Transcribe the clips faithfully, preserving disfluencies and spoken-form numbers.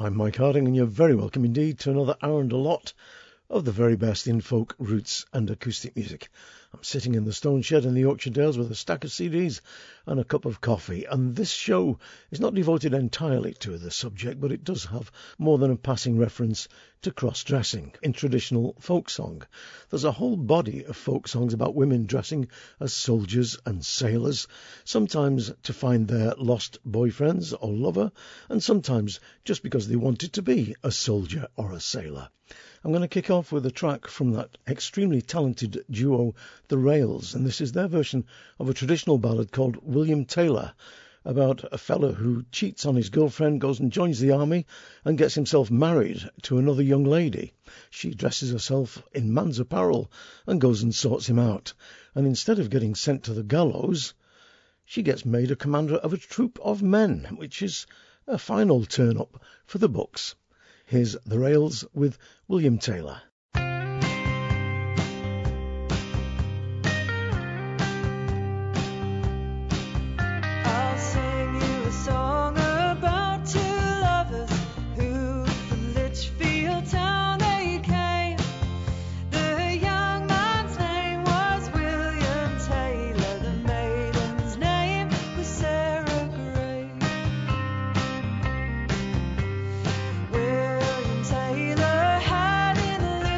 I'm Mike Harding, and you're very welcome indeed to another hour and a lot of the very best in folk, roots and acoustic music. I'm sitting in the stone shed in the Yorkshire Dales with a stack of C Ds and a cup of coffee, and this show is not devoted entirely to the subject, but it does have more than a passing reference to cross-dressing in traditional folk song. There's a whole body of folk songs about women dressing as soldiers and sailors, sometimes to find their lost boyfriends or lover, and sometimes just because they wanted to be a soldier or a sailor. I'm going to kick off with a track from that extremely talented duo, The Rails, and this is their version of a traditional ballad called William Taylor, about a fellow who cheats on his girlfriend, goes and joins the army, and gets himself married to another young lady. She dresses herself in man's apparel and goes and sorts him out, and instead of getting sent to the gallows, she gets made a commander of a troop of men, which is a fine old turn-up for the books. Here's The Rails with William Taylor. Taylor had in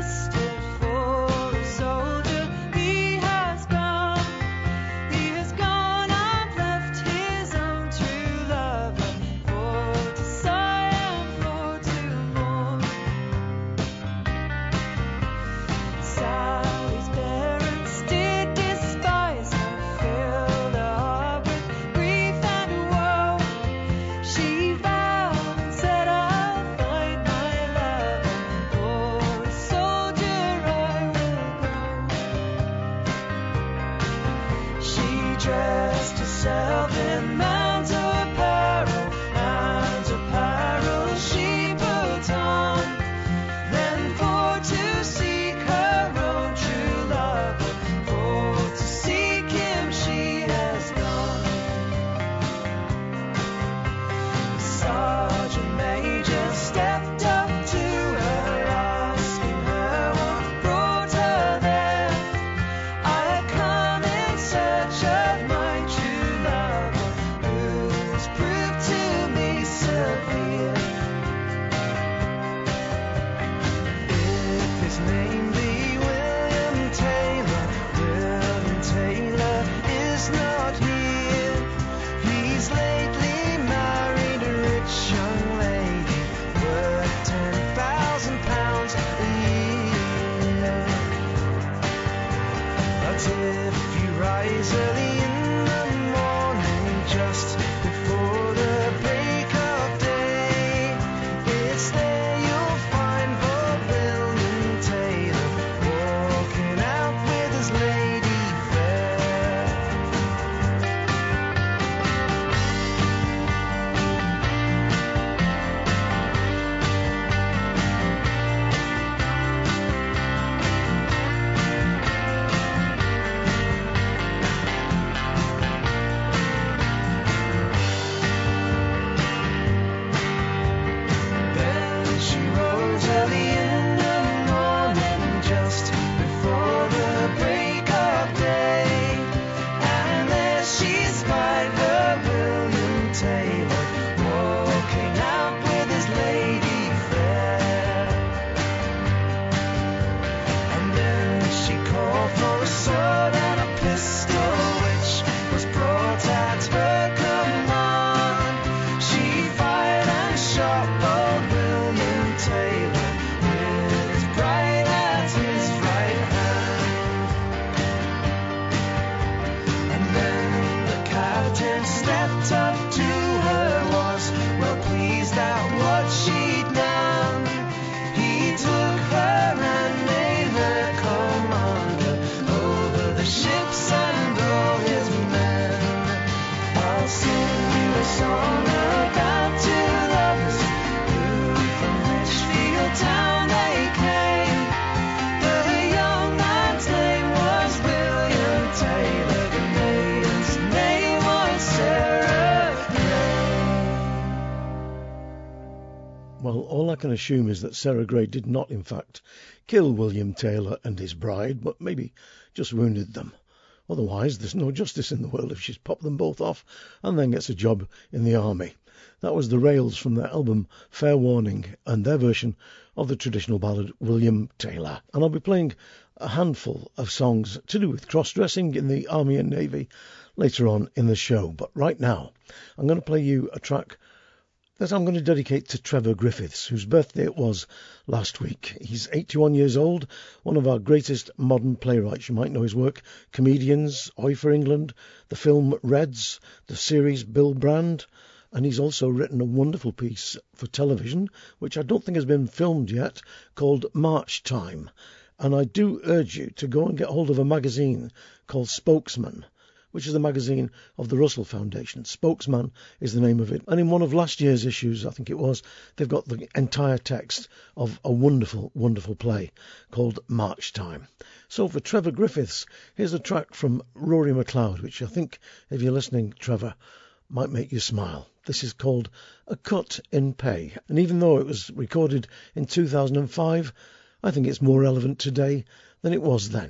Well, all I can assume is that Sarah Gray did not, in fact, kill William Taylor and his bride, but maybe just wounded them. Otherwise, there's no justice in the world if she's popped them both off and then gets a job in the army. That was the Rails from their album Fair Warning and their version of the traditional ballad William Taylor. And I'll be playing a handful of songs to do with cross-dressing in the Army and Navy later on in the show. But right now, I'm going to play you a track that I'm going to dedicate to Trevor Griffiths, whose birthday it was last week. He's eighty-one years old, one of our greatest modern playwrights. You might know his work, Comedians, Oi for England, the film Reds, the series Bill Brand, and he's also written a wonderful piece for television, which I don't think has been filmed yet, called March Time. And I do urge you to go and get hold of a magazine called Spokesman, which is the magazine of the Russell Foundation. Spokesman is the name of it. And in one of last year's issues, I think it was, they've got the entire text of a wonderful, wonderful play called March Time. So for Trevor Griffiths, here's a track from Rory McLeod, which I think, if you're listening, Trevor, might make you smile. This is called A Cut in Pay. And even though it was recorded in two thousand five, I think it's more relevant today than it was then.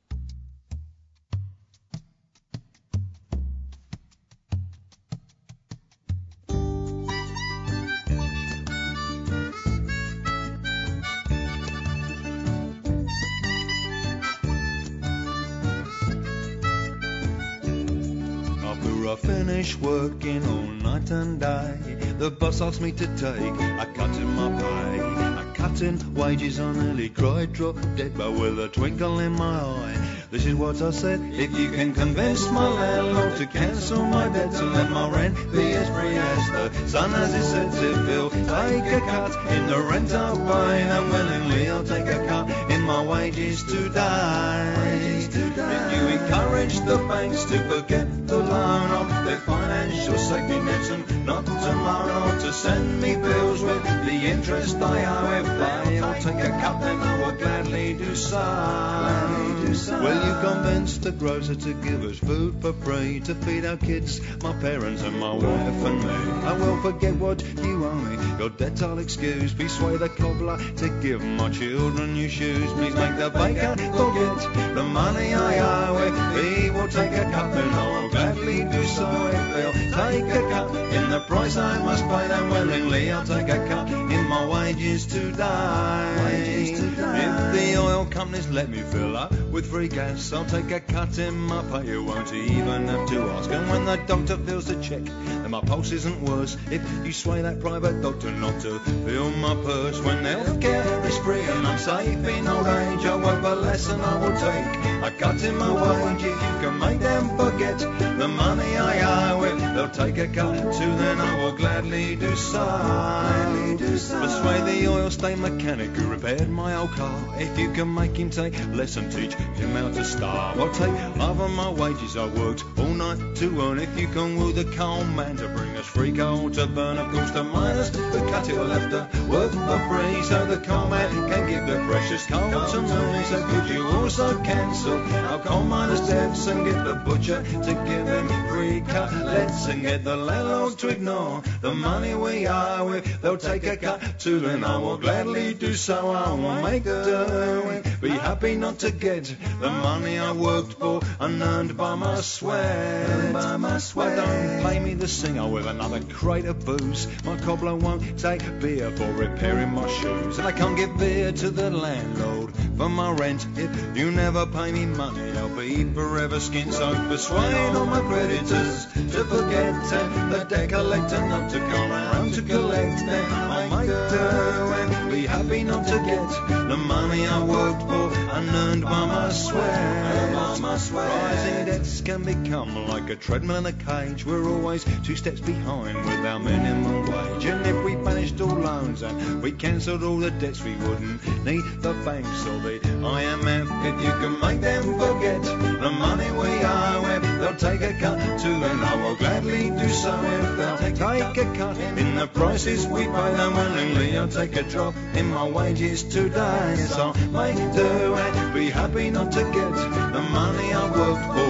I finish working all night and day. The boss asked me to take a cut in my pay. A cut in wages, I nearly cried, drop dead, but with a twinkle in my eye, this is what I said: if you can convince my landlord to cancel my debts and let my rent be as free as the sun as it sets it, Bill, take a cut in the rent I pay, and willingly I'll take a cut in my wages today. Wages today. If you encourage the banks to forget the loan of their financial safety nets and not tomorrow to send me bills with the interest I owe, if they'll take a cut, then I will gladly do so. Gladly do so. Will you convince the grocer to give us food for free, to feed our kids, my parents and my wife and me? I will forget what you owe me, your debt I'll excuse. Persuade the cobbler to give my children new shoes. Please make the baker forget the money I owe. If he will take a cut, then I will gladly do so. If they'll take a cut in the price I must pay, then willingly I'll take a cut in my wages today. Wages today. If the oil companies let me fill up with free gas, I'll take a cut in my pay, you won't even have to ask. And when the doctor fills the check, then my pulse isn't worse. If you sway that private doctor not to fill my purse, when healthcare is free and I'm safe in old age, I won't the lesson I will take a cut in my wage. If you can make them forget the money I owe, if they'll take a cut too, then I will gladly do so. Gladly do so. Persuade the oil stain mechanic who repaired my old car, if you can make him take less and teach him how to starve. I'll take half of my wages I worked all night to earn, if you can woo the coal man to bring us free coal to burn. Of course the miners who cut it will have to work for free, so the coal man can give the precious coal to me. So could you also cancel our coal miners' debts and get the butcher to give him free cutlets, and get the landlord to ignore the money we owe? If they'll take a cut too, then I will gladly do so. I will make do, be happy not to get the money I worked for and earned by my sweat. By my sweat. Don't pay me the singer with another crate of booze. My cobbler won't take beer for repairing my shoes, and I can't give beer to the landlord for my rent. If you never pay me money, I'll be forever skint. So persuade all my creditors to forget, and the debt collector not to come around to collect. Then I might do and be happy not to get the money I worked for and earned by my sweat. By my sweat. Rising debts can become like a treadmill in a cage. We're always two steps behind with our minimum wage. And if we banished all loans and we cancelled all the debts, we wouldn't need the banks or the I M F. If you can make them forget the money we owe, if they'll take a cut too, then I will gladly do so. If they'll take a cut in the prices we pay, then willingly I'll take a drop in my wages today. Yes, I'll make do and be happy not to get the money I worked for and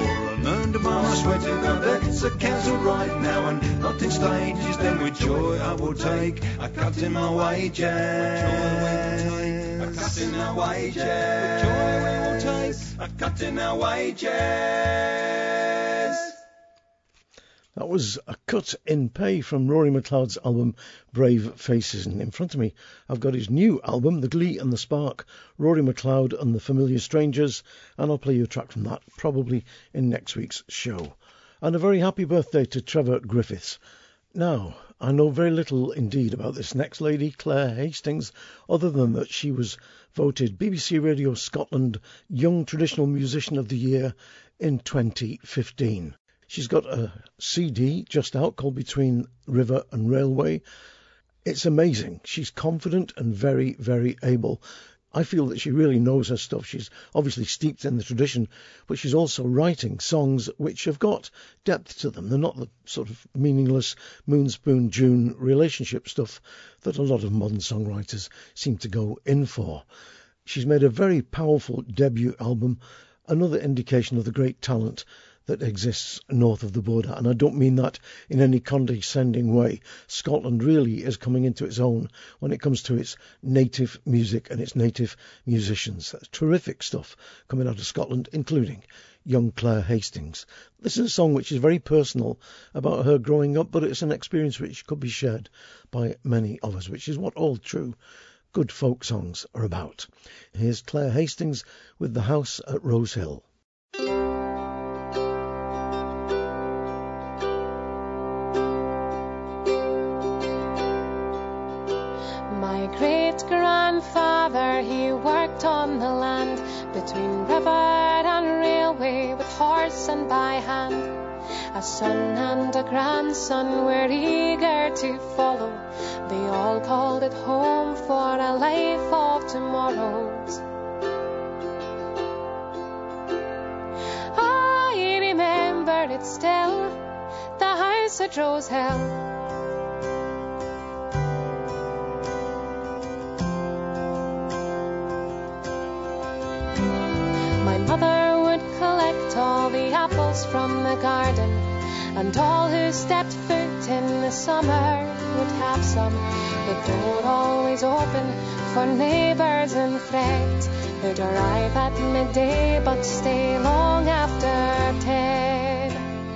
Earned by my sweat and blood, it's a council right now, and not in stages, then with joy I will take a cut in my wages. A cut in our wages. With joy we will take a cut in our wages. That was a cut in pay from Rory McLeod's album Brave Faces, and in front of me I've got his new album, The Glee and the Spark, Rory McLeod and the Familiar Strangers, and I'll play you a track from that probably in next week's show. And a very happy birthday to Trevor Griffiths. Now, I know very little indeed about this next lady, Claire Hastings, other than that she was voted B B C Radio Scotland Young Traditional Musician of the Year in twenty fifteen. She's got a C D just out called Between River and Railway. It's amazing. She's confident and very, very able. I feel that she really knows her stuff. She's obviously steeped in the tradition, but she's also writing songs which have got depth to them. They're not the sort of meaningless moon, spoon, June relationship stuff that a lot of modern songwriters seem to go in for. She's made a very powerful debut album, another indication of the great talent that exists north of the border. And I don't mean that in any condescending way. Scotland really is coming into its own when it comes to its native music and its native musicians. That's terrific stuff coming out of Scotland, including young Claire Hastings. This is a song which is very personal about her growing up, but it's an experience which could be shared by many of us, which is what all true good folk songs are about. Here's Claire Hastings with The House at Rose Hill. Grandfather, he worked on the land between river and railway with horse and by hand. A son and a grandson were eager to follow. They all called it home for a life of tomorrows. I remember it still, the house at Rose Hill. Mother would collect all the apples from the garden, and all who stepped foot in the summer would have some. The door always open for neighbours and friends who'd arrive at midday but stay long after ten.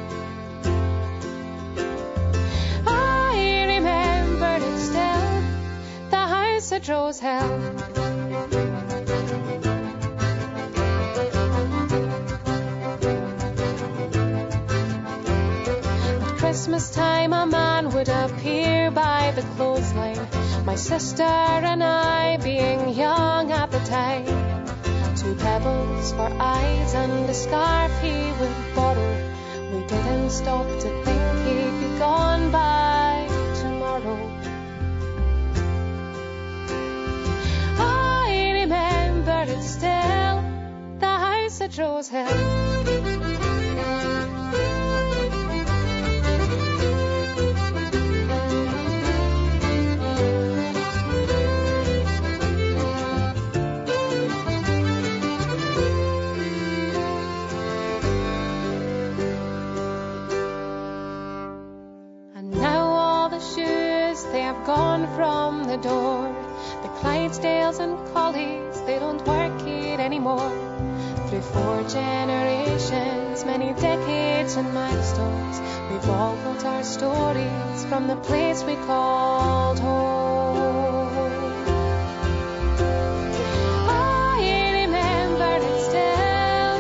I remember it still, the house at Rose Hill. Christmas time a man would appear by the clothesline, my sister and I being young at the time. Two pebbles for eyes and a scarf he would borrow. We didn't stop to think he'd be gone by tomorrow. I remember it still, the house at Rose Hill. Gone from the door. The Clydesdales and Collies, they don't work here anymore. Through four generations, many decades and milestones, we've all got our stories from the place we called home. I remember it still.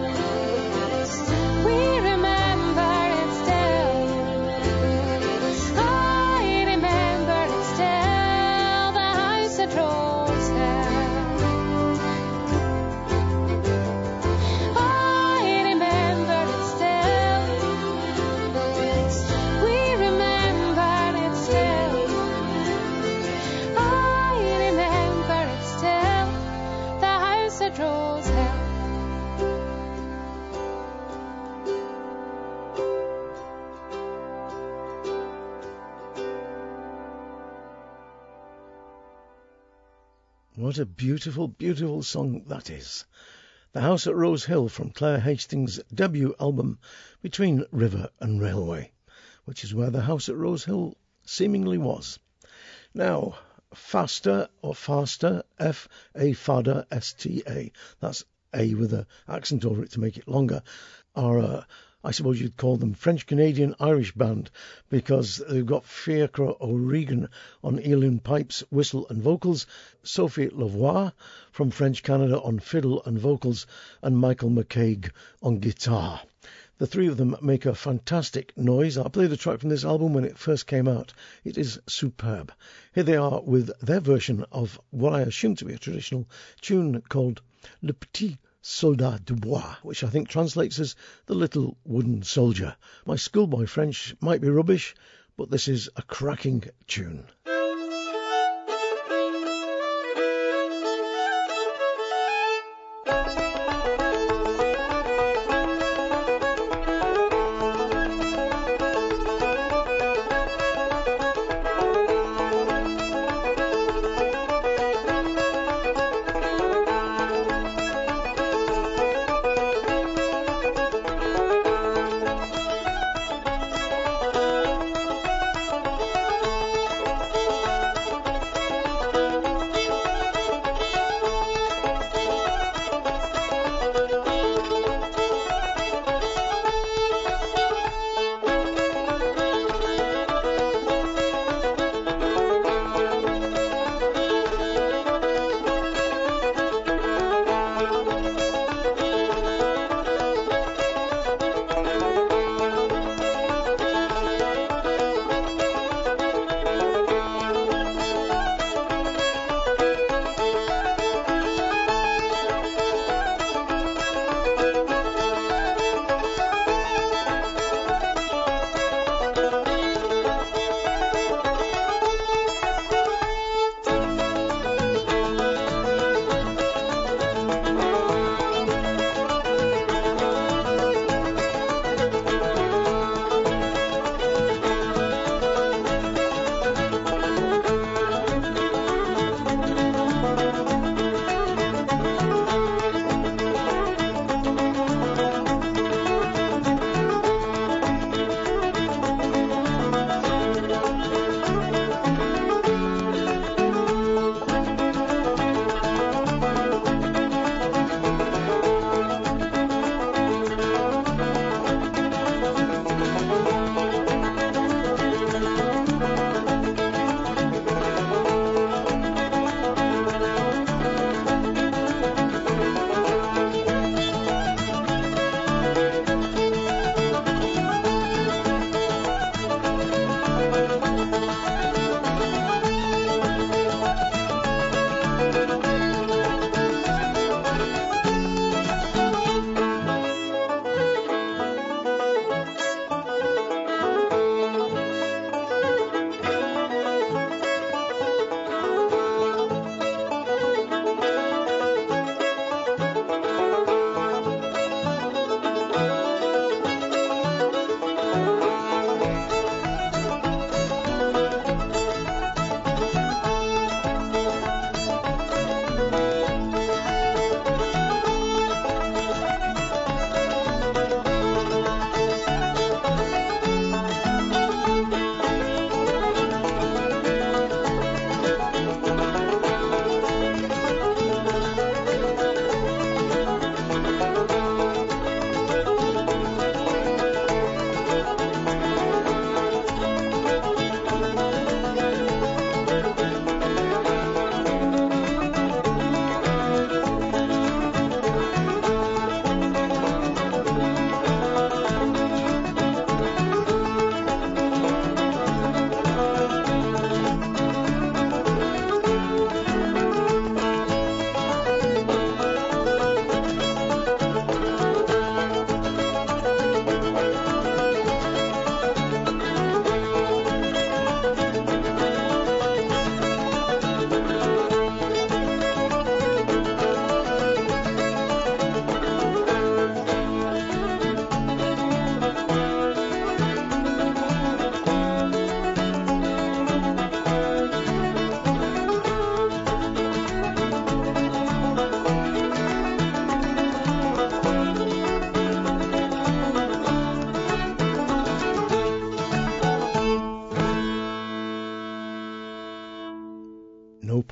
We remember it still. I remember it still, the house at Rose Hill. I remember it still. We remember it still. I remember it still, the house at Rose Hill. What a beautiful, beautiful song that is. The House at Rose Hill from Claire Hastings' debut album Between River and Railway, which is where the House at Rose Hill seemingly was. Now, Faster or Faster, F A Fada S T A, that's A with an accent over it to make it longer, are uh, I suppose you'd call them French-Canadian-Irish band, because they've got Fiacre O'Regan on Eilun pipes, whistle and vocals, Sophie Lavoie from French Canada on fiddle and vocals, and Michael McCaig on guitar. The three of them make a fantastic noise. I played a track from this album when it first came out. It is superb. Here they are with their version of what I assume to be a traditional tune called Le Petit Soldat de Bois, which I think translates as the little wooden soldier. My schoolboy French might be rubbish, but this is a cracking tune.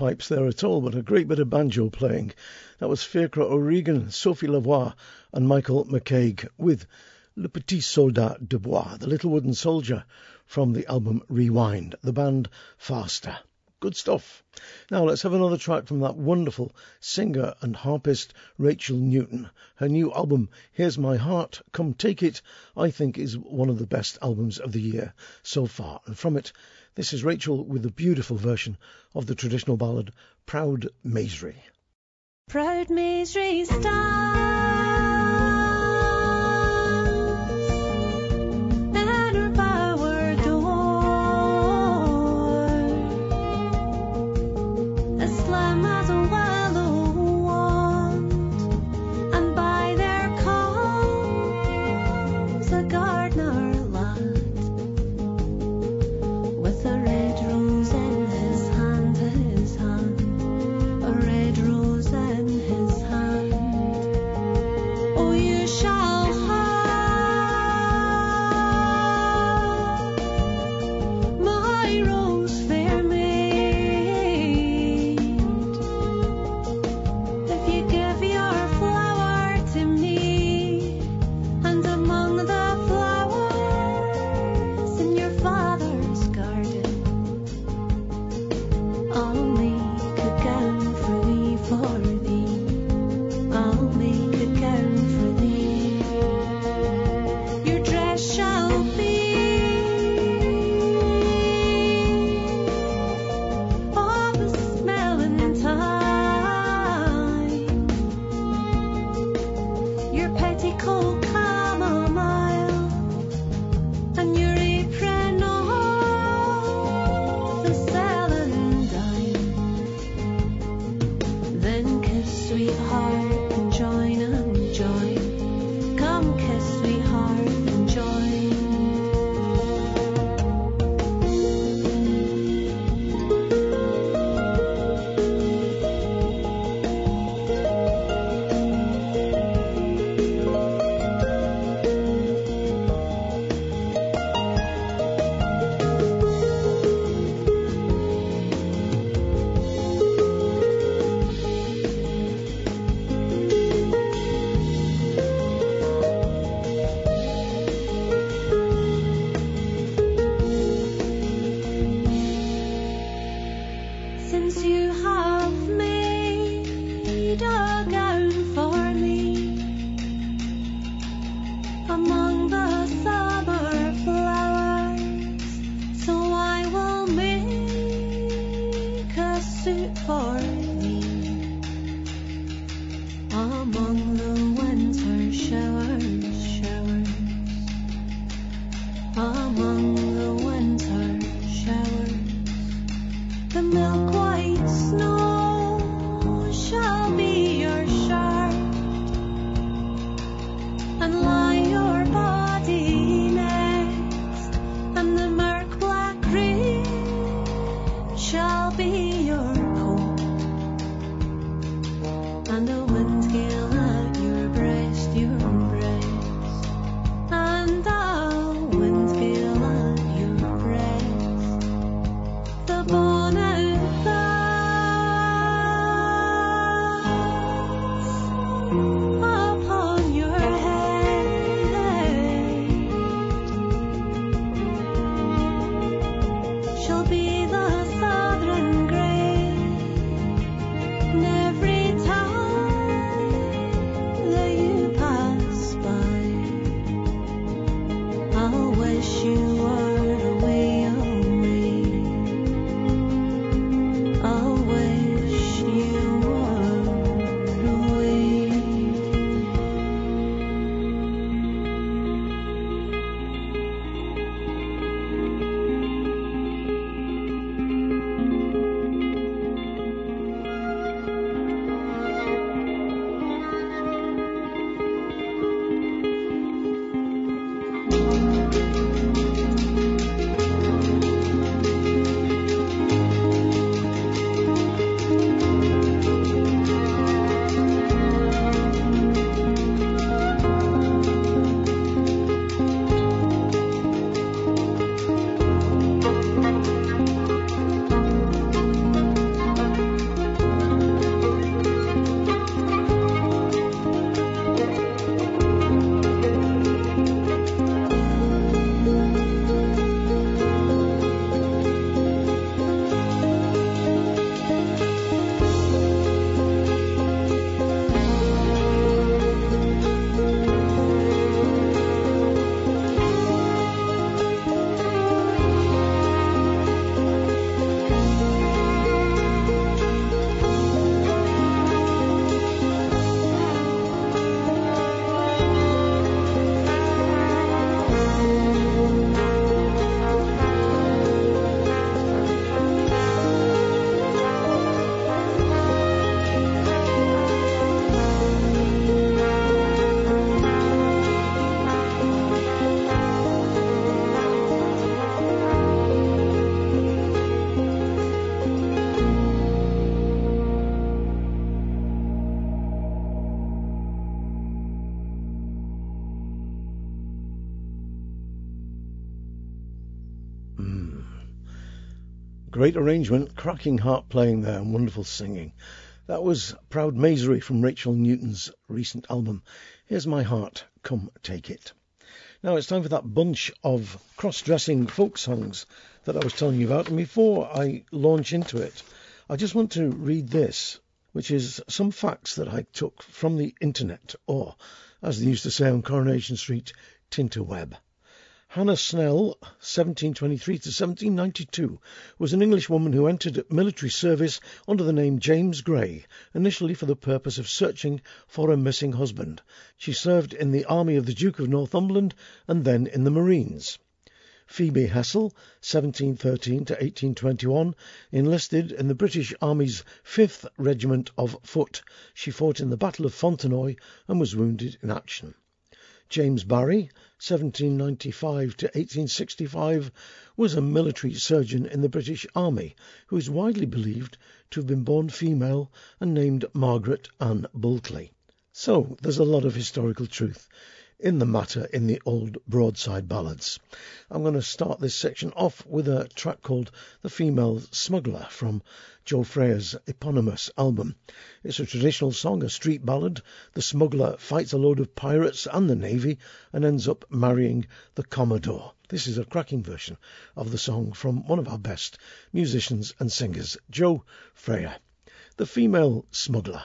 pipes there at all, but a great bit of banjo playing. That was Fiacre O'Regan, Sophie Lavoie and Michael McCaig with Le Petit Soldat de Bois, the Little Wooden Soldier, from the album Rewind, the band Faster. Good stuff. Now let's have another track from that wonderful singer and harpist Rachel Newton. Her new album, Here's My Heart, Come Take It, I think is one of the best albums of the year so far. And from it, this is Rachel with a beautiful version of the traditional ballad, Proud Maisry. Proud Maisry stands at her bower door, as slim as a willow wand, and by there comes a gardener lad with a red rose in his hand, his hand, a red rose in his hand. Oh, you shall have my rose, fair maid, if you give your flower to me, and among the flowers in your father's garden, I'll make a gown for thee, for thee. I'll make a gown for thee. Your dress shall be of a smelling thyme, your petticoat chamomile, and your apron of the celandine. Then kiss sweetheart and join and join. Come kiss sweetheart and join. Since you have made a gown for me among the summer flowers, so I will make a suit for thee among the winter showers, showers, among the winter showers. The milk white snow shall be your shirt, and lie your body next, and the murk black rain shall be your coat, and the wind gale at your breast, your breast. Great arrangement, cracking harp playing there, and wonderful singing. That was Proud Misery from Rachel Newton's recent album, Here's My Heart, Come Take It. Now it's time for that bunch of cross-dressing folk songs that I was telling you about. And before I launch into it, I just want to read this, which is some facts that I took from the internet, or, as they used to say on Coronation Street, Tinterweb. Hannah Snell, seventeen twenty-three to seventeen ninety-two, was an Englishwoman who entered military service under the name James Gray, initially for the purpose of searching for a missing husband. She served in the army of the Duke of Northumberland and then in the Marines. Phoebe Hessel, seventeen thirteen to eighteen twenty-one, enlisted in the British Army's fifth Regiment of Foot. She fought in the Battle of Fontenoy and was wounded in action. James Barry, seventeen ninety-five to eighteen sixty-five, was a military surgeon in the British Army who is widely believed to have been born female and named Margaret Ann Bulkley. So there's a lot of historical truth in the matter in the old broadside ballads. I'm going to start this section off with a track called The Female Smuggler from Joe Freya's eponymous album. It's a traditional song, a street ballad. The smuggler fights a load of pirates and the navy and ends up marrying the Commodore. This is a cracking version of the song from one of our best musicians and singers, Joe Freya. The Female Smuggler.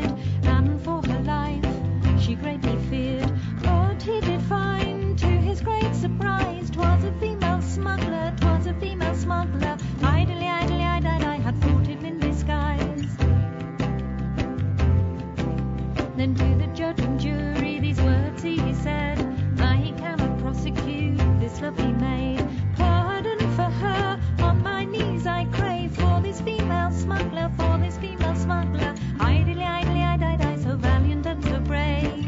She greatly feared, but he did find to his great female smuggler. Idly, idly, idly, I had fought him in disguise. Then to the judge and jury these words he said, I cannot prosecute this lovely maid. Pardon for her, on my knees I crave, for this female smuggler, for this female smuggler. Idly, idly, I died, I so valiant and so brave.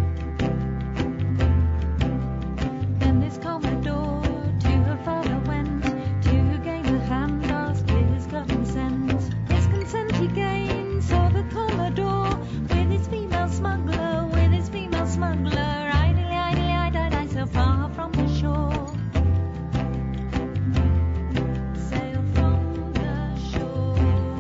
Then this Commodore to her father went, to gain her hand, asked his consent. His consent he gained, so the Commodore, with his female smuggler, with his female smuggler. Idly, idly, I died, I so far from the shore. Sail from the shore.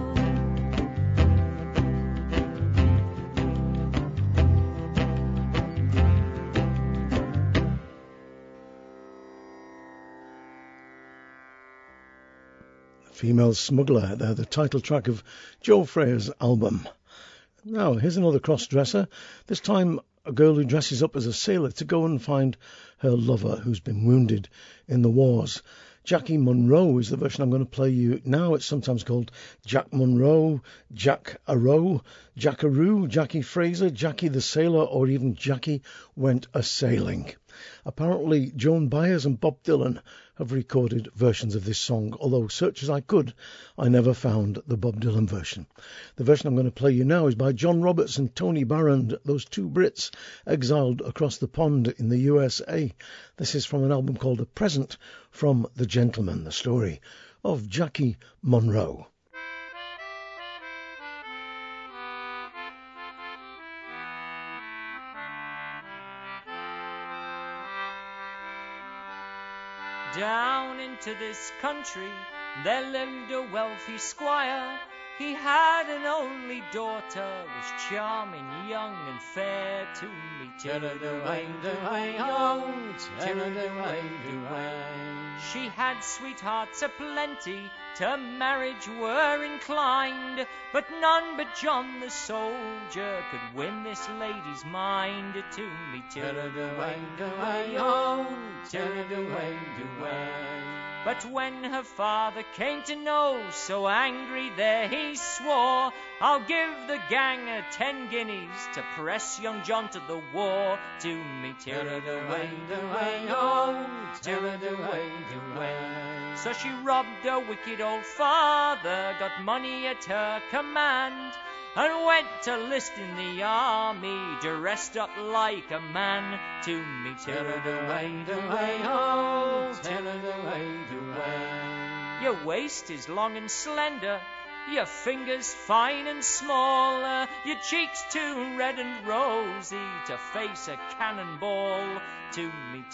Female Smuggler, they're the title track of Joe Freya's album. Now, here's another cross-dresser, this time a girl who dresses up as a sailor to go and find her lover who's been wounded in the wars. Jackie Monroe is the version I'm going to play you now. It's sometimes called Jack Monroe, Jack Arrow, Jackaroo, Jackie Fraser, Jackie the Sailor, or even Jackie Went A-Sailing. Apparently, Joan Baez and Bob Dylan have recorded versions of this song, although search as I could, I never found the Bob Dylan version. The version I'm going to play you now is by John Roberts and Tony Barrand, those two Brits exiled across the pond in the U S A. This is from an album called A Present from the Gentleman, the story of Jackie Monroe. Down into this country there lived a wealthy squire. He had an only daughter, was charming, young and fair to meet. She had sweethearts aplenty, to marriage were inclined, but none but John the soldier could win this lady's mind to meet. But when her father came to know, so angry there he swore, I'll give the gang a ten guineas to press young John to the war to meet. So she robbed her wicked old father, got money at her command, and went to list in the army, dressed up like a man to meet. Your waist is long and slender, your fingers fine and small, uh, your cheeks too red and rosy to face a cannonball to meet.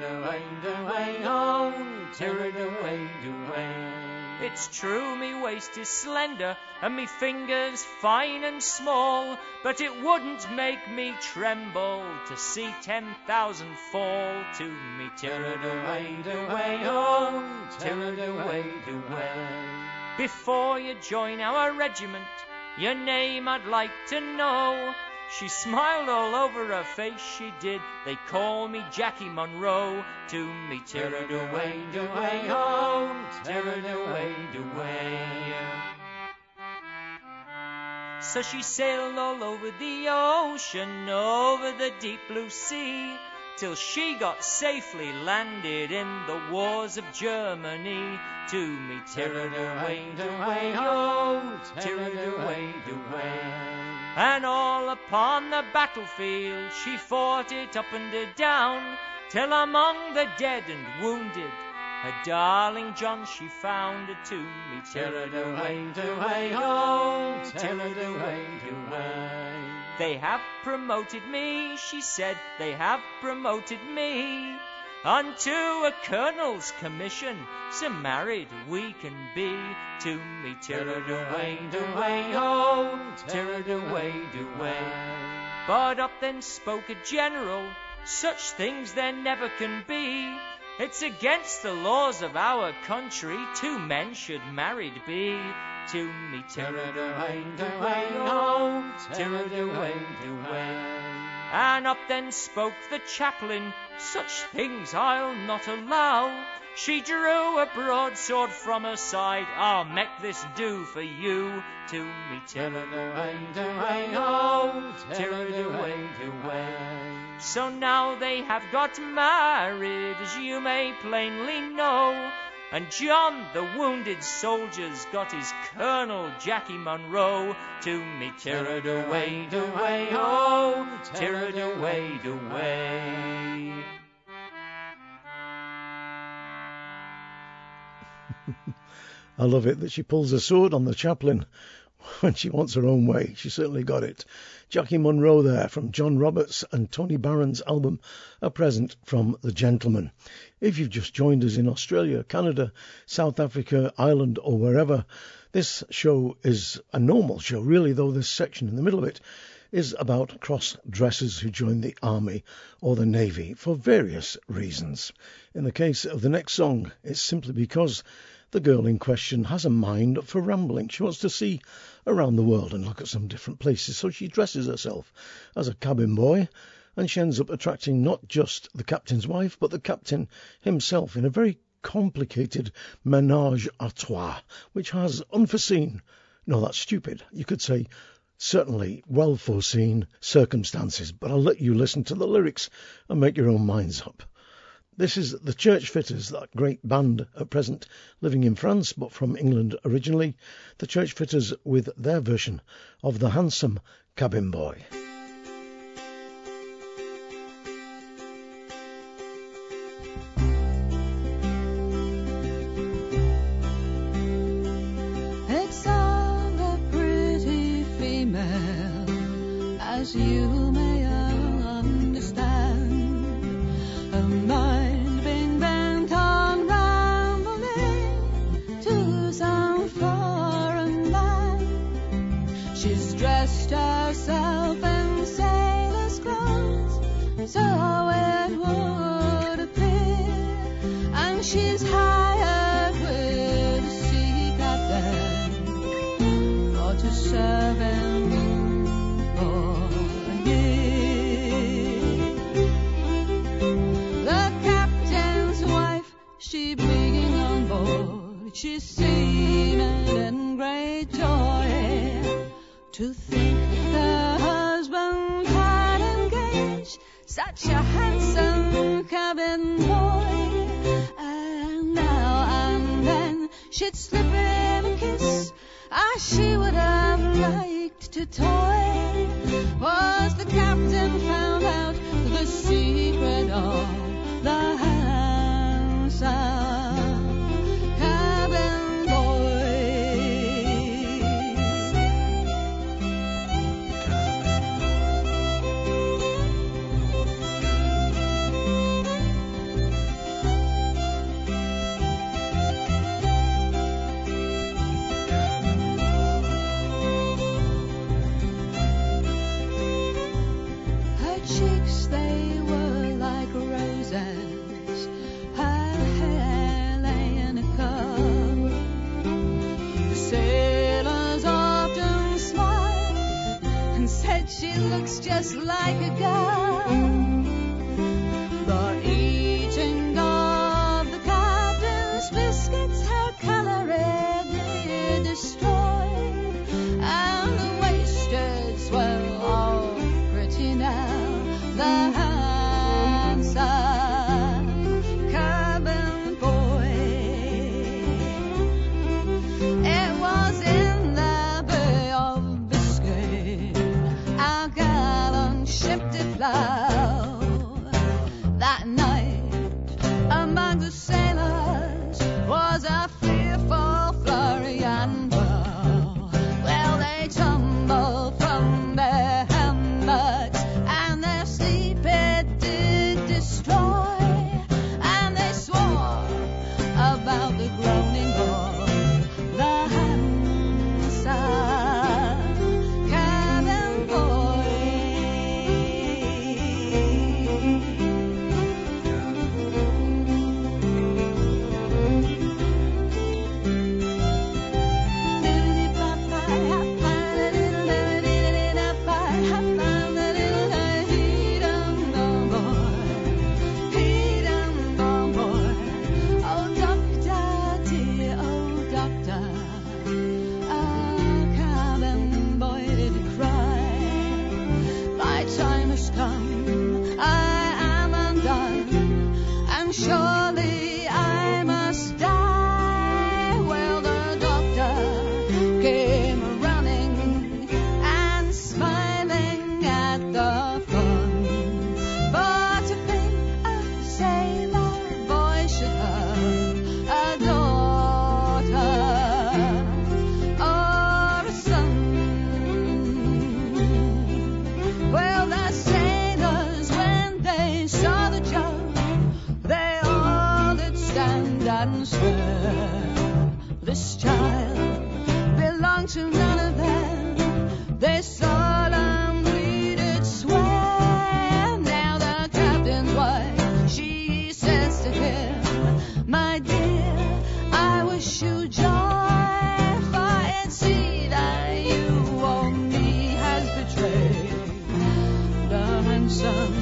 It's true me waist is slender and me fingers fine and small, but it wouldn't make me tremble to see ten thousand fall to me. Before you join our regiment, your name I'd like to know. She smiled all over her face, she did. They call me Jackie Monroe to me. So she sailed all over the ocean, over the deep blue sea, till she got safely landed in the wars of Germany to me. And all upon the battlefield she fought it up and down, till among the dead and wounded her darling John she found to me. They have promoted me, she said, they have promoted me unto a colonel's commission, so married we can be to me. But up then spoke a general, such things there never can be. It's against the laws of our country, two men should married be to me. And up then spoke the chaplain, such things I'll not allow. She drew a broadsword from her side, I'll make this do for you. To me tirra-do-way, do-way, oh, tirra-do-way, do-way. So now they have got married, as you may plainly know. And John, the wounded soldier's got his Colonel Jackie Monroe. To me tirra-do-way, do-way, oh, tirra-do-way, do-way. I love it that she pulls a sword on the chaplain when she wants her own way. She certainly got it. Jackie Monroe there from John Roberts and Tony Barron's album A Present from the Gentleman. If you've just joined us in Australia, Canada, South Africa, Ireland or wherever, this show is a normal show really, though this section in the middle of it is about cross-dressers who join the army or the navy for various reasons. In the case of the next song, it's simply because the girl in question has a mind for rambling. She wants to see around the world and look at some different places, so she dresses herself as a cabin boy, and she ends up attracting not just the captain's wife, but the captain himself in a very complicated menage a trois, which has unforeseen, no, that's stupid, you could say certainly well-foreseen circumstances, but I'll let you listen to the lyrics and make your own minds up. This is the Church Fitters, that great band at present living in France, but from England originally. The Church Fitters with their version of The Handsome Cabin Boy. It's all a pretty female, as you may understand. A mind being bent on rambling to some foreign land. She's dressed herself in sailor's clothes, so it would appear, and she's hired with a sea captain for to serve him for a year. The captain's wife, she being on board, she's seamen in great joy to think her husband had engaged such a handsome cabin boy. And now and then she'd slip him a kiss, as she would have liked to toy. Was the captain found out the secret of the handsome cabin boy? Her cheeks, they were like roses, her hair lay in a curl. The sailors often smiled and said she looks just like a girl. The eating of the captain's biscuits her colour it did destroy, and the wasters were all pretty now. The handsome cabin boy. It was in the Bay of Biscay, our gallant ship did plough. That night among the sailors was a fearful flurry and whirl. Well, they tumbled from their hammocks, and their sleep it did destroy, and they swore about the groaning boy, the handsome cabin boy. swear this child belonged to none of them. They solemnly did swear. Now the captain's wife, she says to him, my dear, I wish you joy, for I see that you on me has betrayed the handsome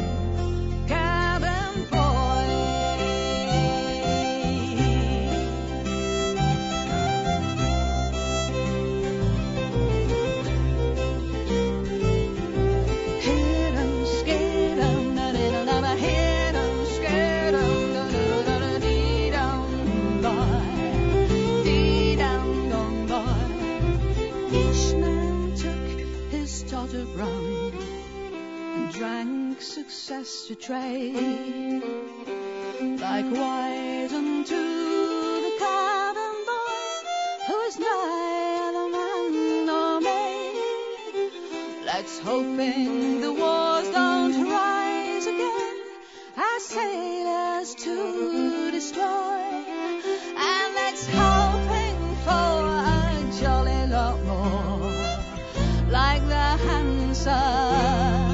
success to trade, likewise unto the cabin boy who is neither man nor maid. Let's hoping the wars don't rise again as sailors to destroy, and let's hoping for a jolly lot more like the handsome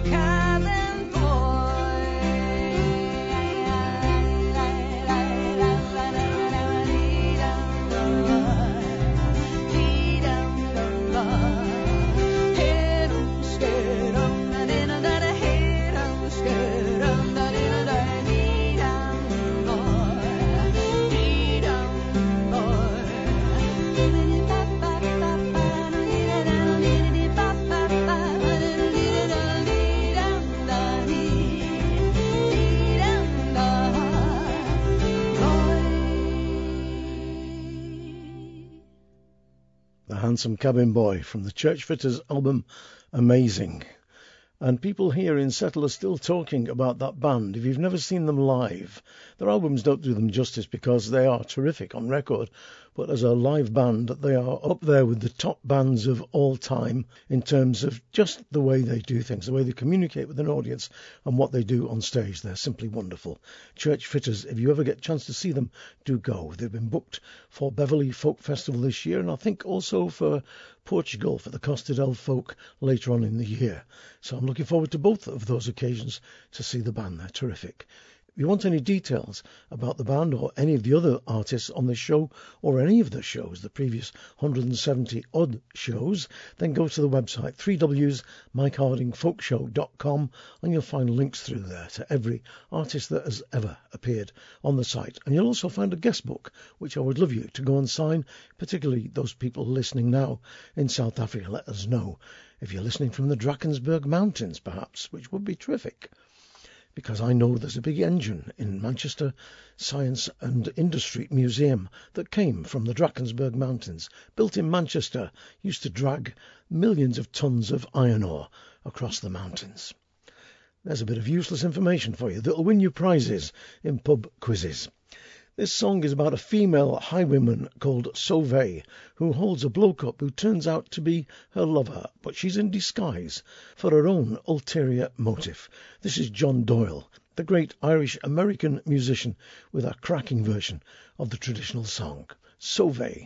Handsome Cabin Boy from the Churchfitters album Amazing. And people here in Settle are still talking about that band. If you've never seen them live, their albums don't do them justice because they are terrific on record, but as a live band, they are up there with the top bands of all time in terms of just the way they do things, the way they communicate with an audience and what they do on stage. They're simply wonderful. Churchfitters, if you ever get a chance to see them, do go. They've been booked for Beverley Folk Festival this year, and I think also for Portugal for the Costa del Folk later on in the year. So I'm looking forward to both of those occasions to see the band. They're terrific. If you want any details about the band or any of the other artists on this show or any of the shows, the previous one hundred seventy odd shows, then go to the website three w s mike harding folk show dot com and you'll find links through there to every artist that has ever appeared on the site. And you'll also find a guest book, which I would love you to go and sign, particularly those people listening now in South Africa. Let us know if you're listening from the Drakensberg Mountains, perhaps, which would be terrific, because I know there's a big engine in Manchester Science and Industry Museum that came from the Drakensberg Mountains, built in Manchester, used to drag millions of tons of iron ore across the mountains. There's a bit of useless information for you that'll win you prizes in pub quizzes. This song is about a female highwayman called Sauve, who holds a bloke up who turns out to be her lover, but she's in disguise for her own ulterior motive. This is John Doyle, the great Irish-American musician, with a cracking version of the traditional song, Sauve.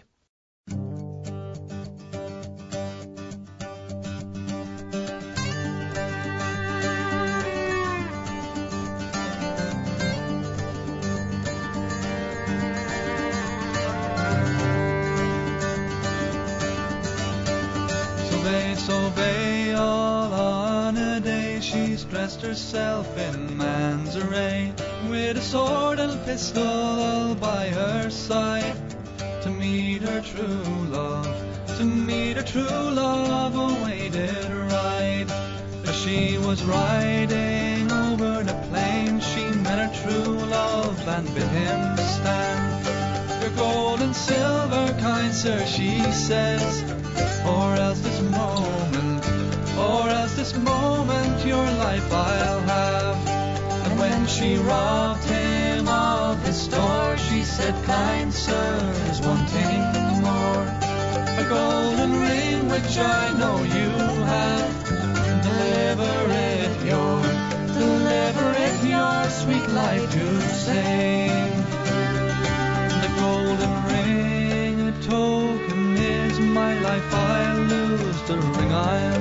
Sauve, all on a day, she's dressed herself in man's array, with a sword and pistol all by her side, to meet her true love, to meet her true love, awaited her ride. As she was riding over the plain, she met her true love and bid him stand. Your gold and silver, kind sir, she says, or else this moment, or else this moment your life I'll have. And when she robbed him of his store, she said, kind sir, is wanting more, a golden ring which I know you have. Deliver it your, deliver it your sweet life to save.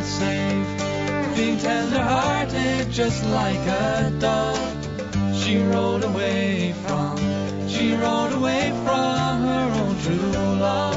safe, being tender-hearted just like a dove. She rode away from, she rode away from her own true love.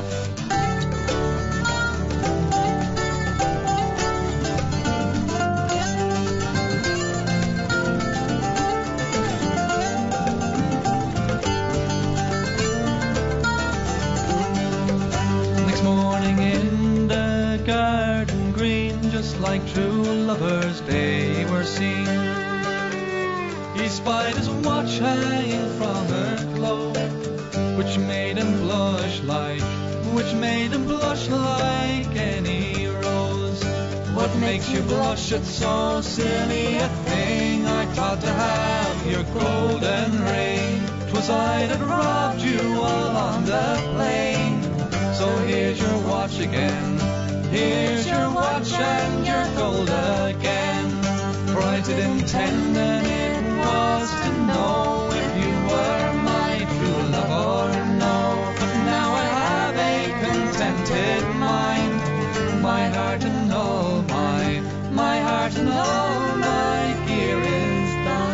Garden green, just like true lovers they were seen. He spied his watch hanging from her cloak, which made him blush like, which made him blush like any rose. What makes you blush at so silly a thing? I thought to have your golden ring. 'Twas I that robbed you along the plain. So here's your watch again. Here's your watch and your gold again. For I did intend, and it was to know if you were my true love or no. But now I have a contented mind, my heart and all my, my heart and all my gear is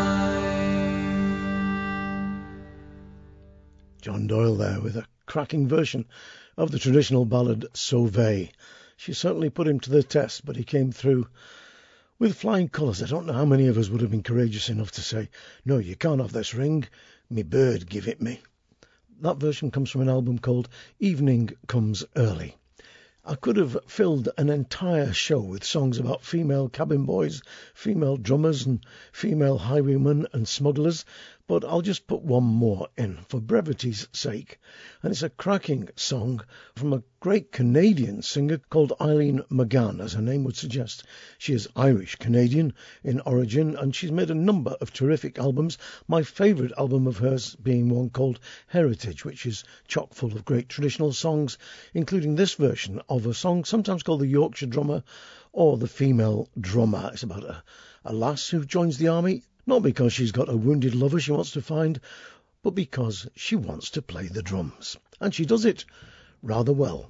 thine. John Doyle there with a cracking version of the traditional ballad Sauvé. She certainly put him to the test, but he came through with flying colours. I don't know how many of us would have been courageous enough to say, no, you can't have this ring, me bird give it me. That version comes from an album called Evening Comes Early. I could have filled an entire show with songs about female cabin boys, female drummers and female highwaymen and smugglers, but I'll just put one more in for brevity's sake. And it's a cracking song from a great Canadian singer called Eileen McGann, as her name would suggest. She is Irish-Canadian in origin, and she's made a number of terrific albums, my favourite album of hers being one called Heritage, which is chock full of great traditional songs, including this version of a song sometimes called the Yorkshire Drummer or the Female Drummer. It's about a, a lass who joins the army, not because she's got a wounded lover she wants to find, but because she wants to play the drums. And she does it rather well.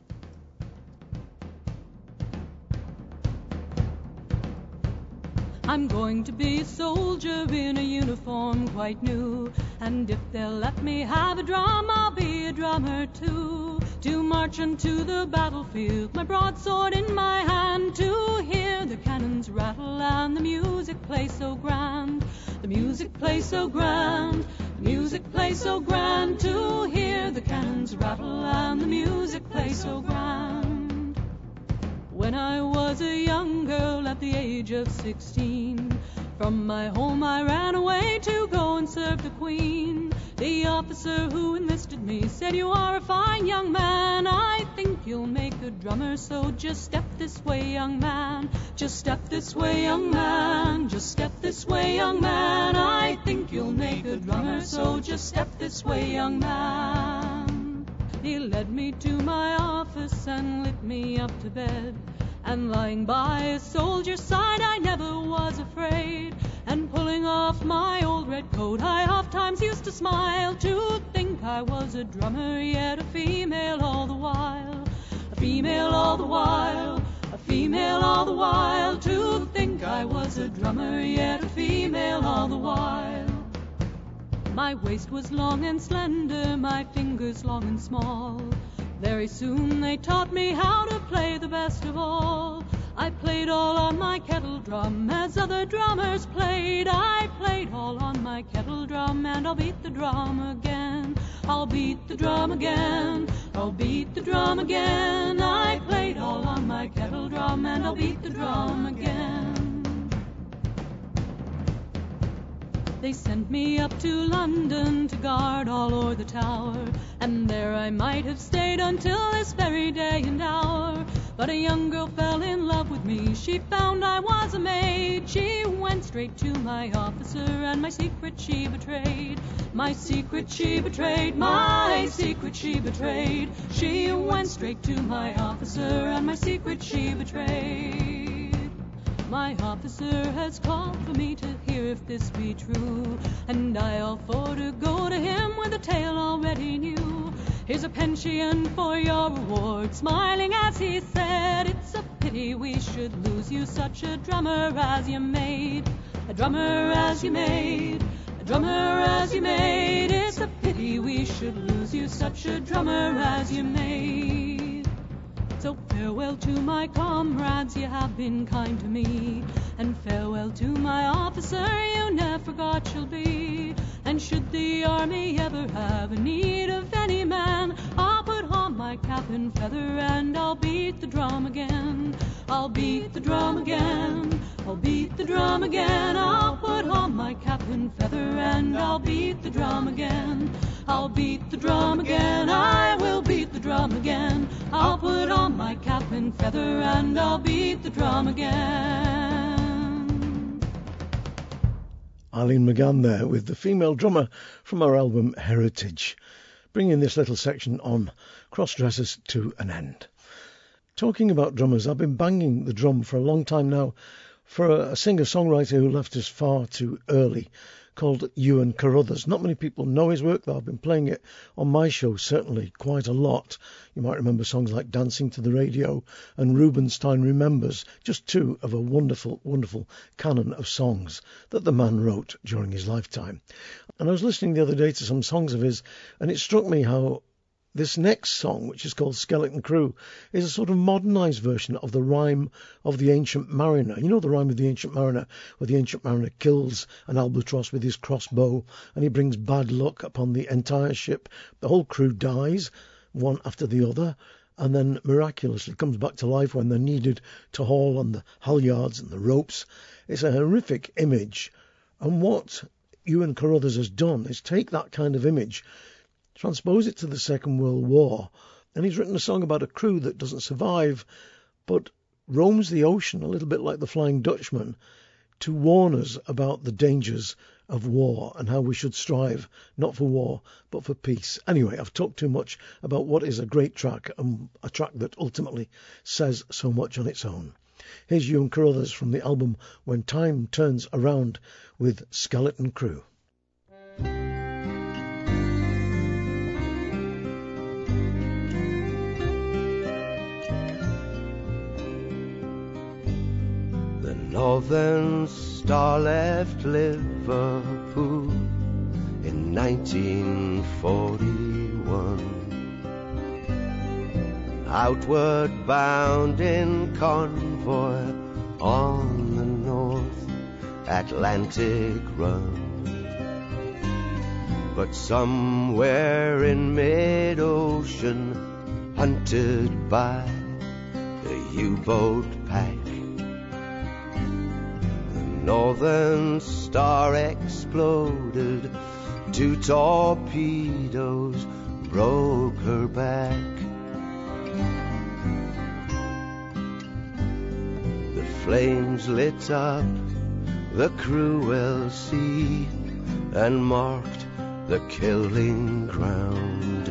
I'm going to be a soldier in a uniform quite new, and if they'll let me have a drum, I'll be a drummer too. To march onto the battlefield, my broadsword in my hand, to hear the cannons rattle and the music play so grand. The music play so grand, the music play so grand, to hear the cannons rattle and the music play so grand. When I was a young girl at the age of sixteen, from my home I ran away to go and serve the Queen. The officer who enlisted me said, "You are a fine young man, I think you'll make a drummer, so just step this way, young man. Just step this way, young man. Just step this way, young man. I think you'll make a drummer, so just step this way, young man." He led me to my office and lit me up to bed, and lying by a soldier's side I never was afraid. And pulling off my old red coat I oft times used to smile, to think I was a drummer, yet a female all the while. A female all the while, a female all the while, to think I was a drummer, yet a female all the while. My waist was long and slender, my fingers long and small. Very soon they taught me how to play the best of all. I played all on my kettle drum as other drummers played. I played all on my kettle drum, and I'll beat the drum again. I'll beat the drum again. I'll beat the drum again. I played all on my kettle drum, and I'll beat the drum again. They sent me up to London to guard all o'er the tower, and there I might have stayed until this very day and hour. But a young girl fell in love with me, she found I was a maid. She went straight to my officer, and my secret she betrayed. My secret she betrayed, my secret she betrayed. She went straight to my officer, and my secret she betrayed. My officer has called for me to hear if this be true, and I all for to go to him with a tale already new. Here's a pension for your reward, smiling as he said, it's a pity we should lose you, such a drummer as you made, a drummer as you made, a drummer as you made. It's a pity we should lose you, such a drummer as you made. So farewell to my comrades, you have been kind to me, and farewell to my officer, you never forgot you'll be. And should the army ever have a need of any man, I'll put on my cap and feather and I'll beat the drum again. I'll beat the drum again. I'll beat the drum again. I'll put on my cap and feather and I'll beat the drum again. I'll beat the drum again. I will beat the drum again. I'll put on my cap and feather and I'll beat the drum again. Eileen McGann there with the female drummer from our album Heritage, bringing this little section on Cross-Dressers to an end. Talking about drummers, I've been banging the drum for a long time now for a singer-songwriter who left us far too early, called Ewan Carruthers. Not many people know his work, though. I've been playing it on my show, certainly, quite a lot. You might remember songs like Dancing to the Radio and Rubinstein Remembers, just two of a wonderful, wonderful canon of songs that the man wrote during his lifetime. And I was listening the other day to some songs of his, and it struck me how this next song, which is called Skeleton Crew, is a sort of modernised version of the rhyme of the Ancient Mariner. You know the rhyme of the Ancient Mariner, where the Ancient Mariner kills an albatross with his crossbow, and he brings bad luck upon the entire ship. The whole crew dies, one after the other, and then miraculously comes back to life when they're needed to haul on the halyards and the ropes. It's a horrific image. And what Ewan Carruthers has done is take that kind of image, transpose it to the Second World War, and he's written a song about a crew that doesn't survive, but roams the ocean a little bit like the Flying Dutchman to warn us about the dangers of war and how we should strive not for war but for peace. Anyway, I've talked too much about what is a great track, and a track that ultimately says so much on its own. Here's Ewan Carruthers from the album When Time Turns Around with Skeleton Crew. Northern Star left Liverpool in nineteen forty-one, outward bound in convoy on the North Atlantic run. But somewhere in mid-ocean, hunted by the U-boat pack, Northern Star exploded, two torpedoes broke her back. The flames lit up the cruel sea and marked the killing ground,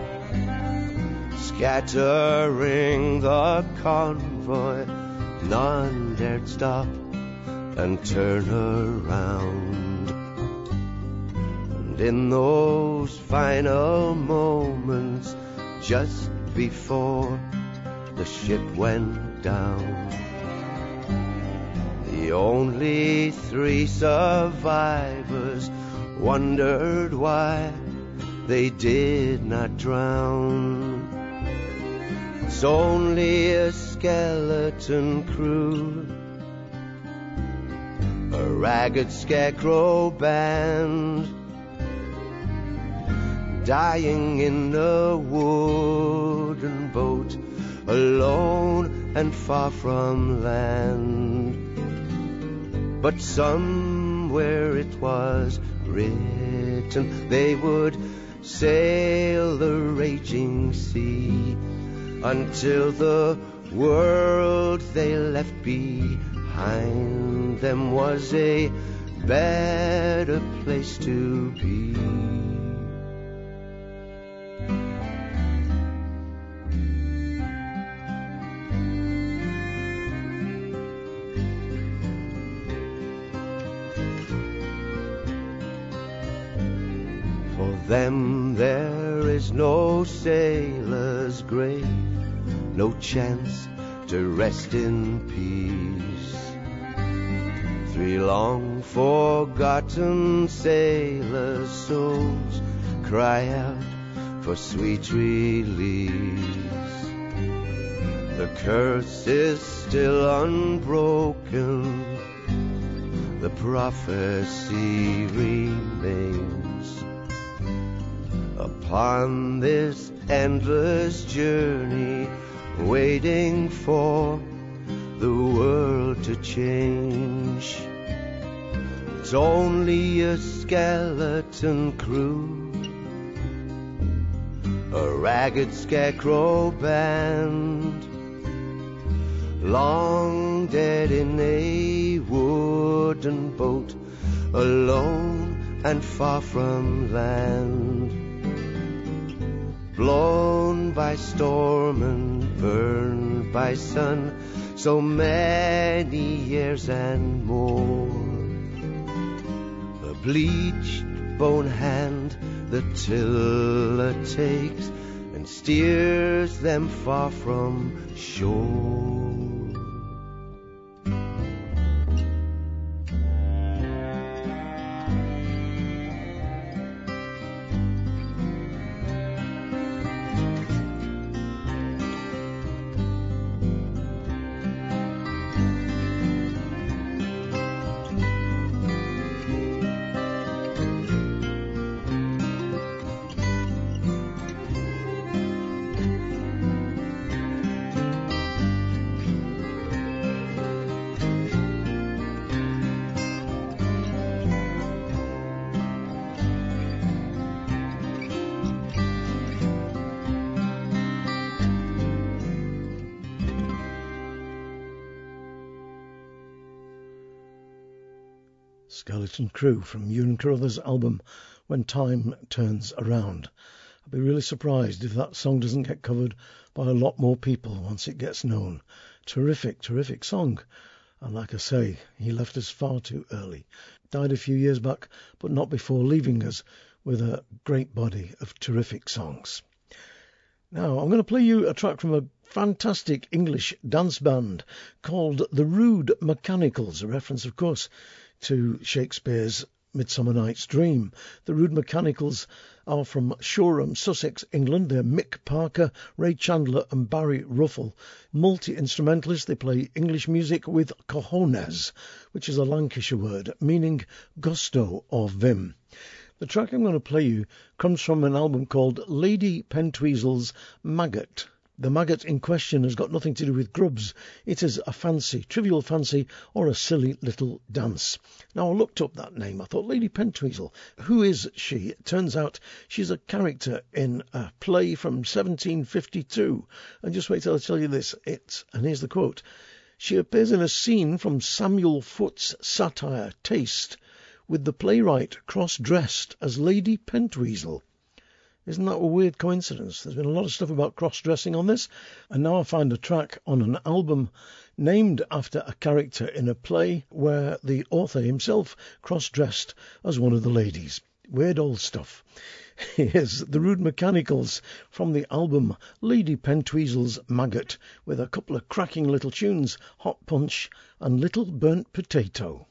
scattering the convoy. None dared stop and turn around. And in those final moments, just before the ship went down, the only three survivors wondered why they did not drown. It's only a skeleton crew, a ragged scarecrow band, dying in a wooden boat, alone and far from land. But somewhere it was written they would sail the raging sea until the world they left behind them was a better place to be. them there is no sailor's grave, no chance to rest in peace. Three long forgotten sailors' souls cry out for sweet release. The curse is still unbroken, the prophecy remains. Upon this endless journey, waiting for the world to change, it's only a skeleton crew, a ragged scarecrow band, long dead in a wooden boat, alone and far from land, blown by storm and burned by sun, so many years and more. A bleached bone hand the tiller takes and steers them far from shore. Skeleton Crew from Ewan Carruthers' album When Time Turns Around. I'd be really surprised if that song doesn't get covered by a lot more people once it gets known. Terrific, terrific song. And like I say, he left us far too early. Died a few years back, but not before leaving us with a great body of terrific songs. Now, I'm going to play you a track from a fantastic English dance band called The Rude Mechanicals, a reference, of course, to Shakespeare's Midsummer Night's Dream. The Rude Mechanicals are from Shoreham, Sussex, England. They're Mick Parker, Ray Chandler and Barry Ruffle. Multi-instrumentalists. They play English music with cojones, which is a Lancashire word meaning gusto or vim. The track I'm going to play you comes from an album called Lady Pentweasel's Maggot. The maggot in question has got nothing to do with grubs. It is a fancy, trivial fancy, or a silly little dance. Now, I looked up that name. I thought, Lady Pentweasel, who is she? It turns out she's a character in a play from seventeen fifty-two. And just wait till I tell you this. It's, and here's the quote, she appears in a scene from Samuel Foote's satire Taste, with the playwright cross-dressed as Lady Pentweasel. Isn't that a weird coincidence? There's been a lot of stuff about cross-dressing on this, and now I find a track on an album named after a character in a play where the author himself cross-dressed as one of the ladies. Weird old stuff. Here's The Rude Mechanicals from the album Lady Pentweasel's Maggot, with a couple of cracking little tunes, Hot Punch and Little Burnt Potato.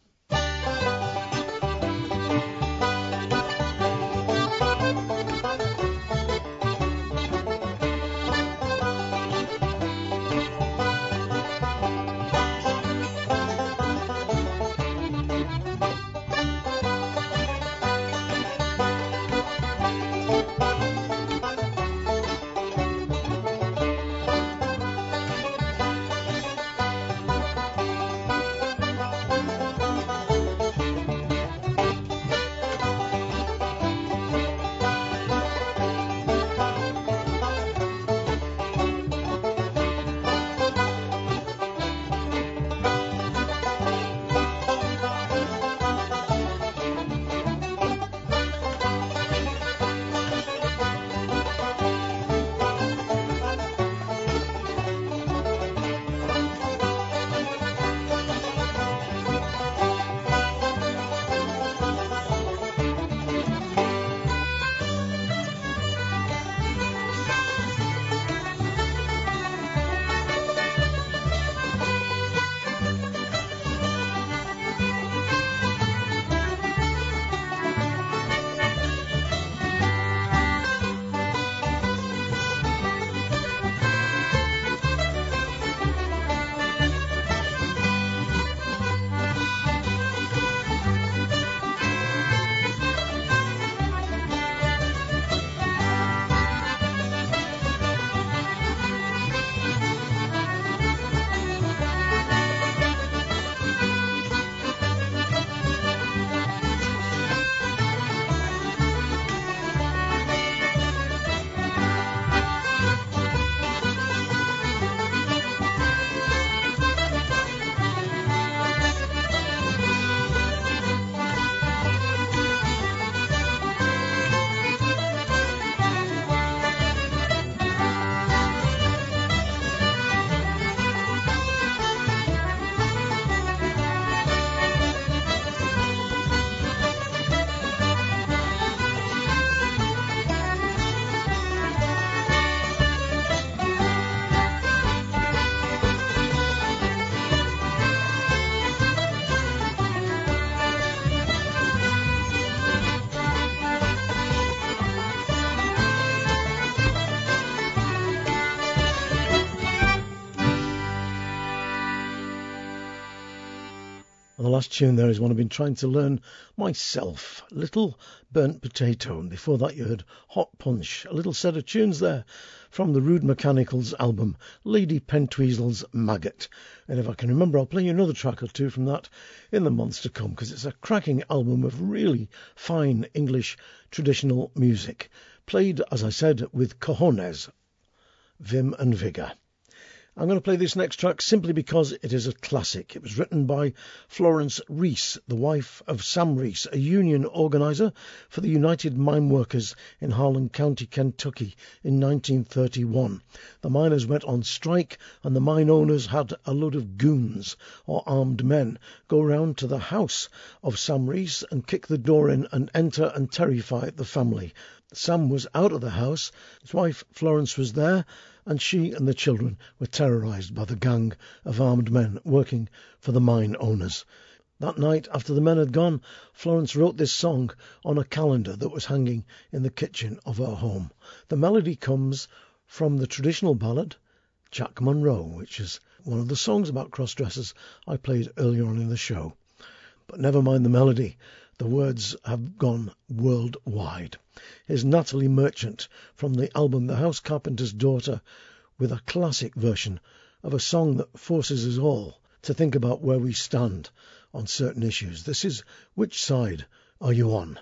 last tune there is one I've been trying to learn myself, Little Burnt Potato, and before that you heard Hot Punch, a little set of tunes there from the Rude Mechanicals album, Lady Pentweasel's Maggot. And if I can remember, I'll play you another track or two from that in the months to come, because it's a cracking album of really fine English traditional music, played, as I said, with cojones, vim and vigour. I'm going to play this next track simply because it is a classic. It was written by Florence Reese, the wife of Sam Reese, a union organiser for the United Mine Workers in Harlan County, Kentucky in nineteen thirty-one. The miners went on strike and the mine owners had a load of goons, or armed men, go round to the house of Sam Reese and kick the door in and enter and terrify the family. Sam was out of the house, his wife Florence was there, and she and the children were terrorised by the gang of armed men working for the mine owners. That night, after the men had gone, Florence wrote this song on a calendar that was hanging in the kitchen of her home. The melody comes from the traditional ballad, Jack Monroe, which is one of the songs about cross-dressers I played earlier on in the show. But never mind the melody, the words have gone worldwide. Here's Natalie Merchant from the album The House Carpenter's Daughter with a classic version of a song that forces us all to think about where we stand on certain issues. This is Which Side Are You On?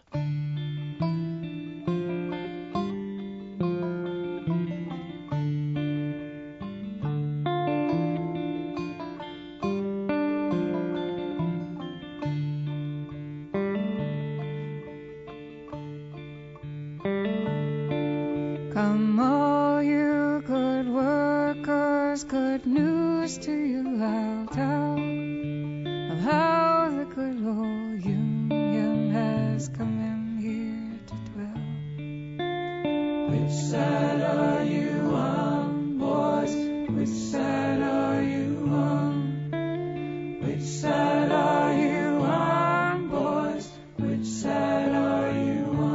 Come all you good workers, good news to you I'll tell, of how the good old Union has come in here to dwell. Which side are you on, boys? Which side are you on? Which side are you on, boys? Which side are you on?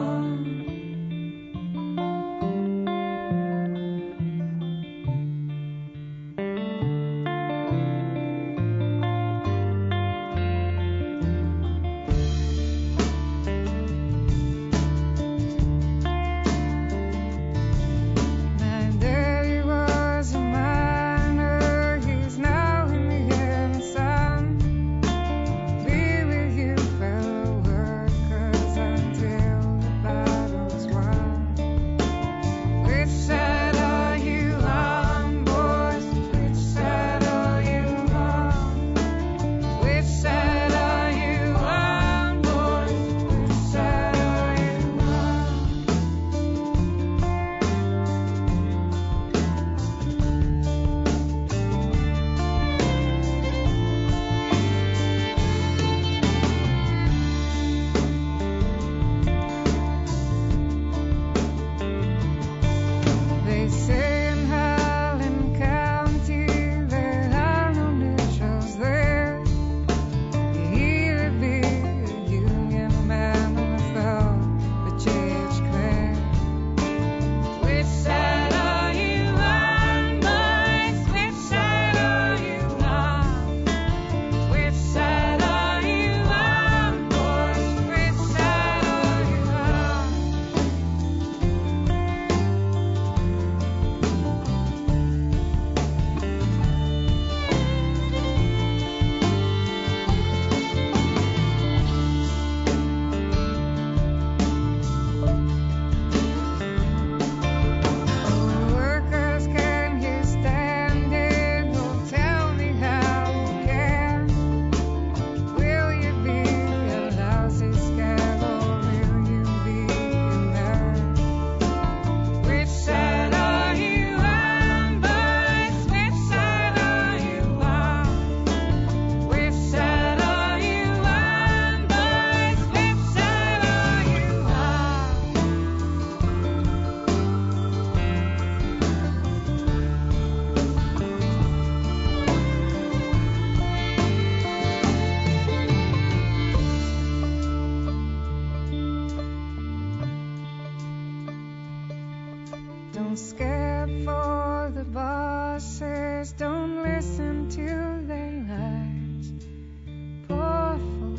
Don't scare for the bosses, don't listen to their lies. Poor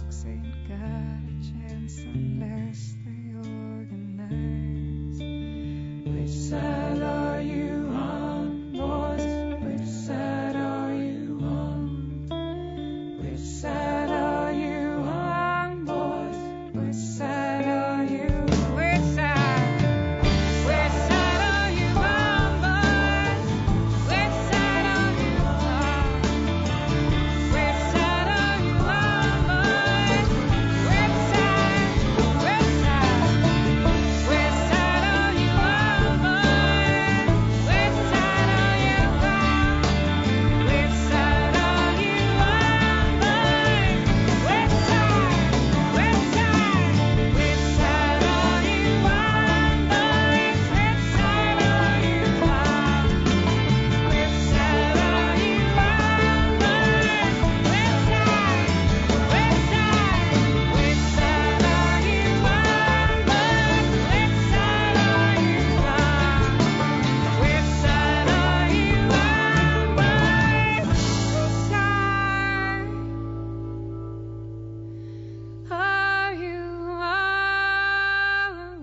folks ain't got a chance unless they organize. Which side are you on, boys? Which side are you on? Which side are you on, boys? Which side are you? Which side? Which side are you on, boys? Which side are you on? Which side are you on, boys? Which side? Which side? Which side are you on, boys? Which side are you on? Which side are you on, boys? Which side? Which side? Which side are you on, boys? Which side are you on? Which side are you on, boys? Which side? Which side? Which side are you on, boys? Which side are you on? Which side are you on, boys? Which side are you on?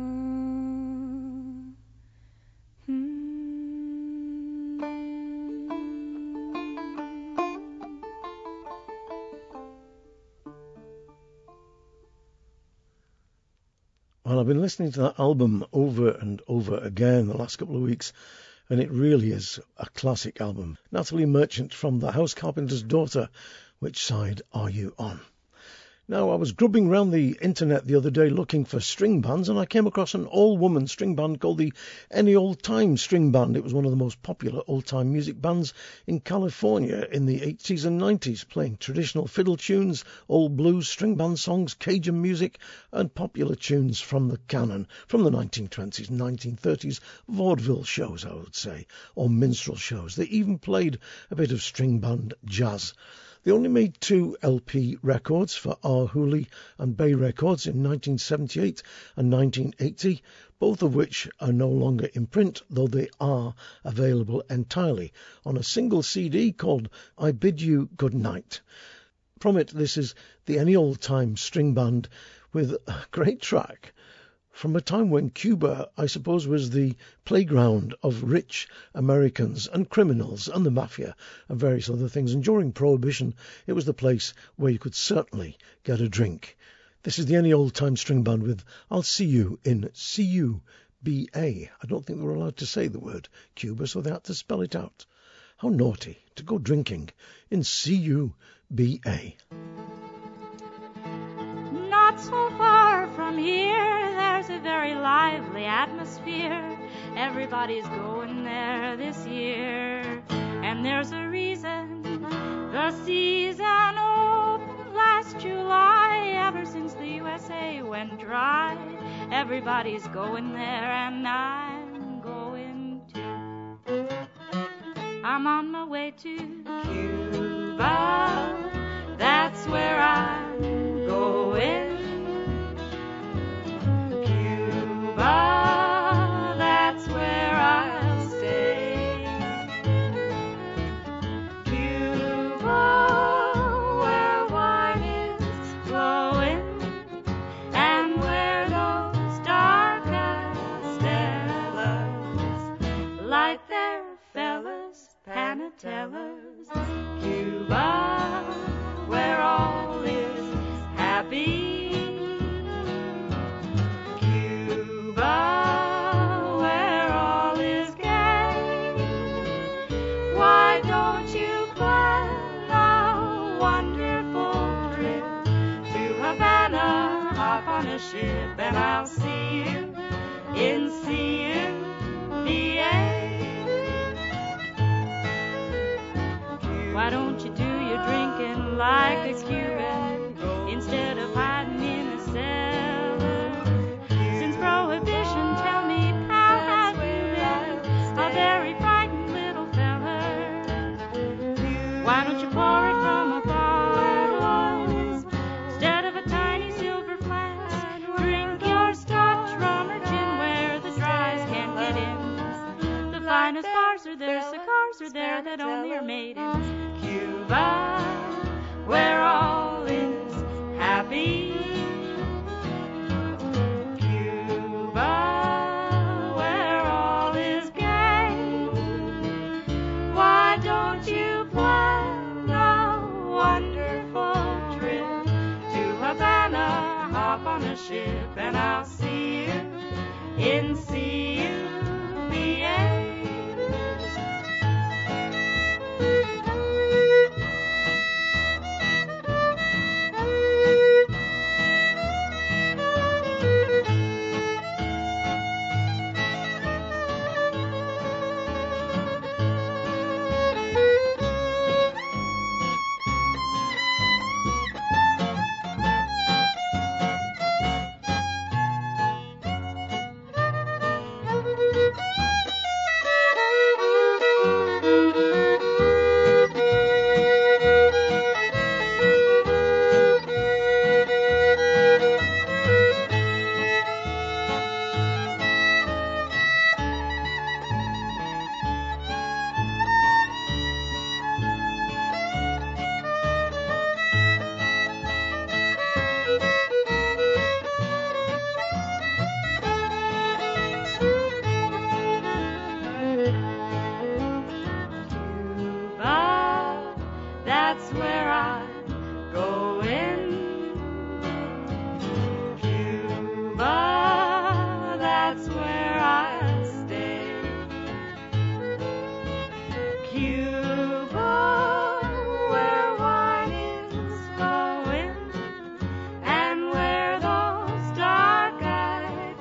Well, I've been listening to that album over and over again the last couple of weeks, and it really is a classic album. Natalie Merchant from The House Carpenter's Daughter. Which side are you on? Now, I was grubbing around the internet the other day looking for string bands, and I came across an all-woman string band called the Any Old Time String Band. It was one of the most popular old-time music bands in California in the eighties and nineties, playing traditional fiddle tunes, old blues, string band songs, Cajun music, and popular tunes from the canon, from the nineteen twenties and nineteen thirties vaudeville shows, I would say, or minstrel shows. They even played a bit of string band jazz. They only made two L P records for R. Hooley and Bay Records in nineteen seventy-eight and nineteen eighty, both of which are no longer in print, though they are available entirely on a single C D called I Bid You Good Night. From it, this is the Any Old Time String Band with a great track from a time when Cuba, I suppose, was the playground of rich Americans and criminals and the mafia and various other things. And during Prohibition, it was the place where you could certainly get a drink. This is the Any Old Time String Band with I'll See You in C U B A. I don't think they were allowed to say the word Cuba, so they had to spell it out. How naughty to go drinking in C U B A. Not so far from here, there's a very lively atmosphere. Everybody's going there this year, and there's a reason. The season opened last July. Ever since the U S A went dry, everybody's going there, and I'm going too. I'm on my way to Cuba. That's where I'm going. Cuba, that's where I'll stay. Cuba, where wine is flowing, and where those dark Estelas light their fellas, Panatellas. Cuba, where all is happy. Ship, and I'll see you in C U B A. Why don't you do your drinking like a Cuban instead of hiding in a cellar? Since Prohibition, tell me, how have you been? A very frightened little fella. Why don't you pour it from a bottle instead of a tiny silver flask? Drink your Scotch, rum, or gin where the dries can't get in. The finest bars are there, cigars are there that only are made in Cuba, where all is happy. Cuba, where all is gay. Why don't you plan a wonderful trip to Havana? Hop on a ship and I'll see you in C U B A. That's where I'm going. Cuba, that's where I stay. Cuba, where wine is flowing, and where those dark-eyed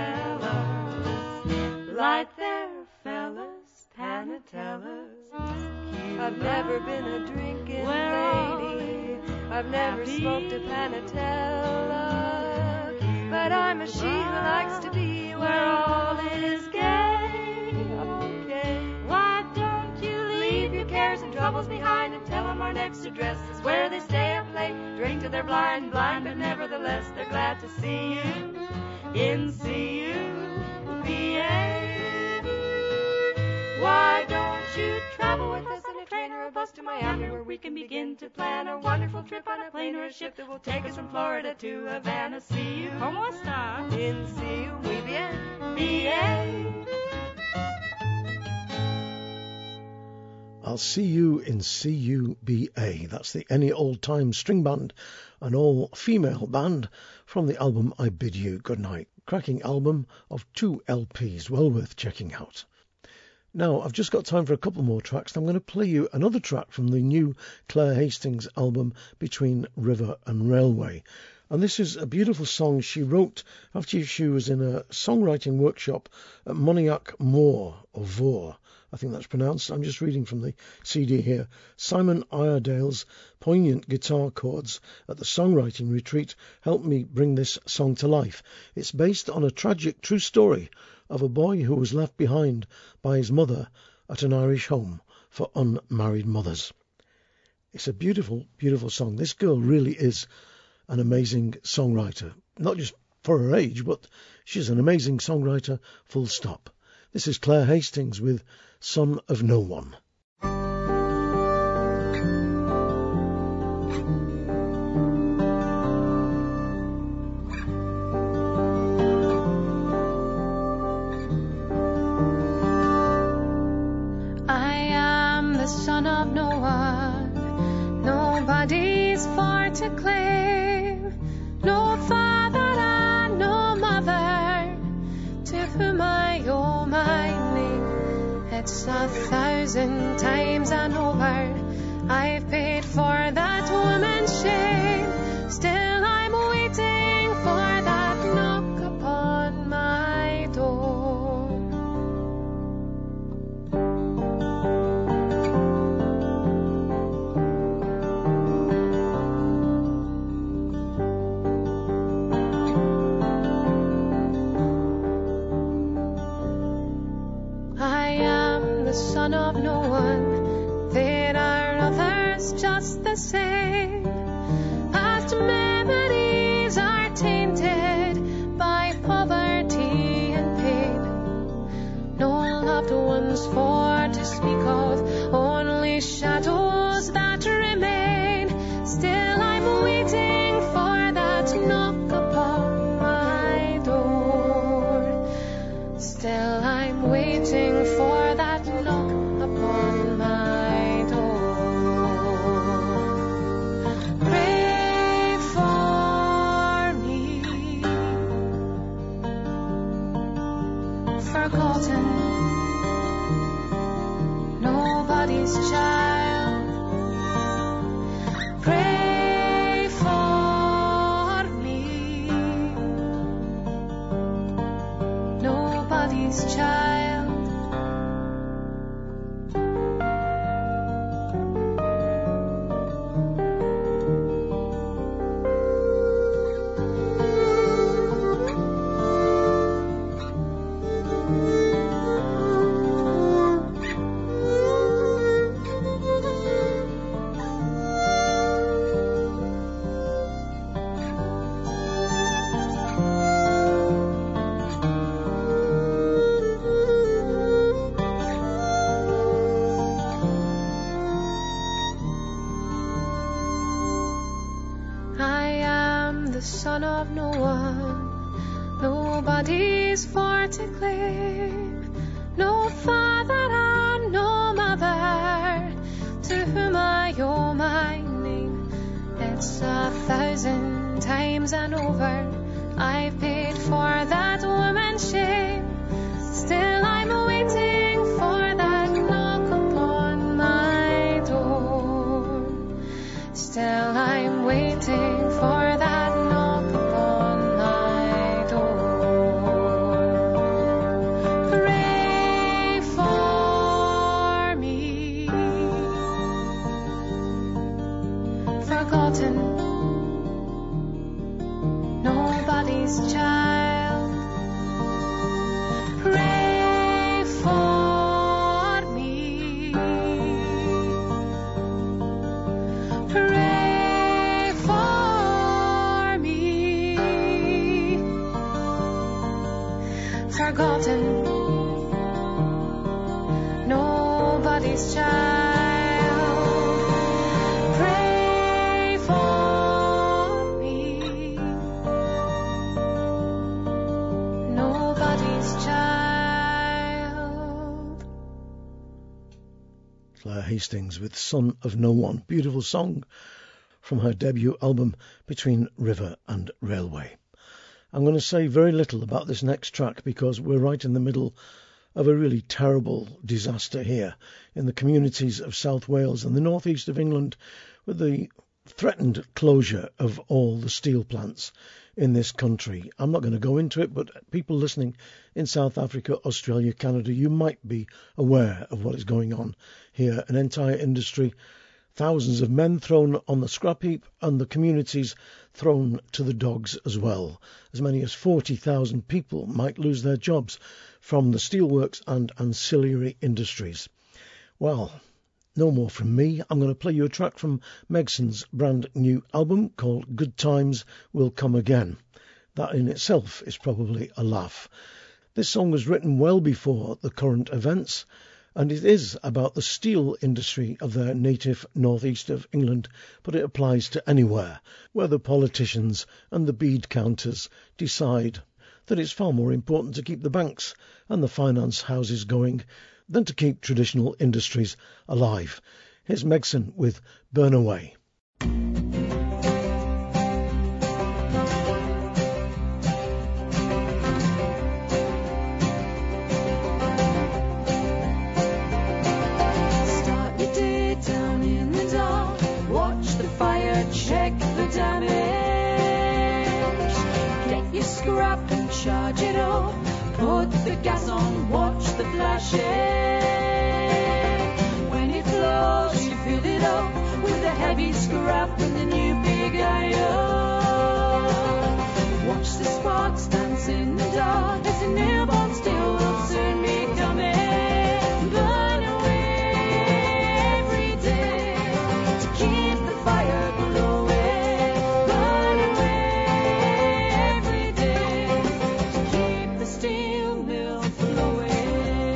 stellas light their fellas, panatellas. I've never been a drinking lady, I've never smoked a panatella, but I'm a she who likes to be where all is gay. Okay, why don't you leave your cares and troubles behind and tell them our next address is where they stay and play, drink till they're blind, blind, but nevertheless they're glad to see you in C U B A. Why don't you travel with us on a train or a bus to Miami, where we can begin to plan a wonderful trip on a plane or a ship that will take us from Florida to Havana. See you, ¿Cómo está? In C U, muy bien, B A. I'll see you in C U B A. That's the Any Old Time String Band, an all-female band from the album I Bid You Good Night. Cracking album of two L Ps, well worth checking out. Now, I've just got time for a couple more tracks. I'm going to play you another track from the new Claire Hastings album, Between River and Railway. And this is a beautiful song she wrote after she was in a songwriting workshop at Moniac Moor, or Vore, I think that's pronounced. I'm just reading from the C D here. Simon Iredale's poignant guitar chords at the songwriting retreat helped me bring this song to life. It's based on a tragic true story of a boy who was left behind by his mother at an Irish home for unmarried mothers. It's a beautiful, beautiful song. This girl really is an amazing songwriter, not just for her age, but she's an amazing songwriter, full stop. This is Claire Hastings with Son of No One. Son of no one, nobody's for to claim, no father and no mother, to whom I owe my name. It's a thousand times and over, I've paid for that woman's shame, still I'm waiting for that knock upon my door. Son of no one, there are others just the same. Past memories are tainted by poverty and pain. No loved ones for to speak of, only shadows that remain. Still I'm waiting for nobody's child. Pray for me, nobody's child. The son of no one, nobody's for to claim, no father and no mother, to whom I owe my name. It's a thousand times and over I've paid for that woman's shame. Still I'm waiting for that knock upon my door. Still I'm waiting for that nobody's child. Pray for me. Pray for me. Forgotten. Nobody's child. Claire Hastings with Son of No One, beautiful song from her debut album Between River and Railway. I'm going to say very little about this next track because we're right in the middle of a really terrible disaster here in the communities of South Wales and the northeast of England, with the threatened closure of all the steel plants in this country. I'm not going to go into it, but people listening in South Africa, Australia, Canada, you might be aware of what is going on here. An entire industry, thousands of men thrown on the scrap heap, and the communities thrown to the dogs as well. As many as forty thousand people might lose their jobs from the steelworks and ancillary industries. Well, no more from me. I'm going to play you a track from Megson's brand new album called Good Times Will Come Again. That in itself is probably a laugh. This song was written well before the current events, and it is about the steel industry of their native northeast of England, but it applies to anywhere where the politicians and the bead counters decide that it's far more important to keep the banks and the finance houses going than to keep traditional industries alive. Here's Megson with Burn Away. Start your day down in the dark, watch the fire, check the damage, get your scrap and charge it up, put the gas on, watch the flashes. When it flows, you fill it up with the heavy scrap and the new big iron. Watch the sparks dance in the dark as the newborn steel will soon be coming. Burn away every day to keep the fire glowing. Burn away every day to keep the steel mill flowing.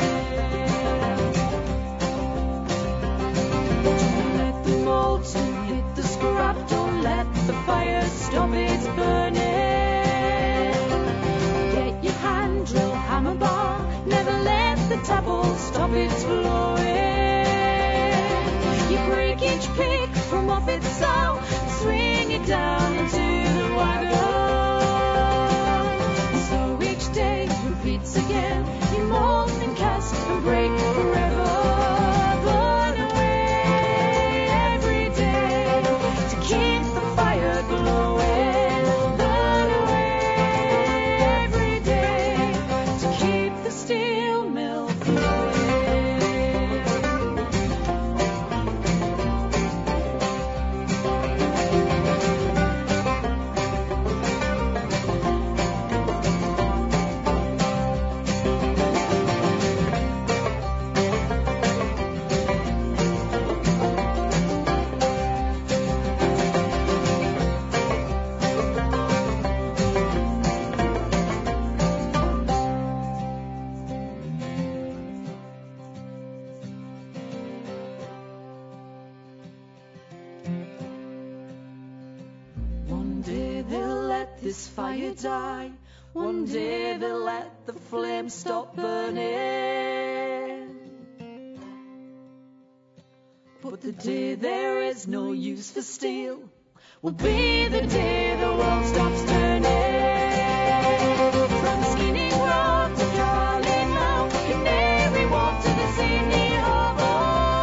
Don't let the molten hit the scrap. Don't let the fire stop its burning. Get your hand drill, hammer bar. Never let the tapple stop its flowing. You break each pick from off its saw, swing it down into the wagon. So each day repeats again. You mold and cast and break forever. Burn away let this fire die. One day they'll let the flame stop burning. But the day there is no use for steel will be the day the world stops turning. From Skinning Road to Charlie now, Canary Wharf to the Sydney Harbour.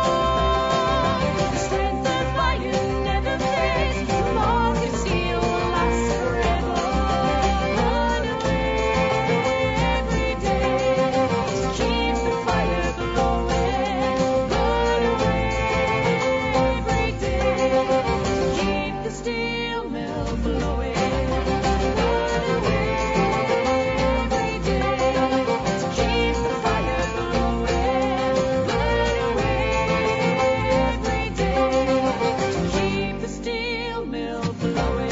The strength of iron never fades, the mark of steel will last forever. Run away every day to keep the fire blowing. Run away every day to keep the steel mill blowing. Run away every day to keep the fire blowing. Run away every day to keep the steel mill blowing.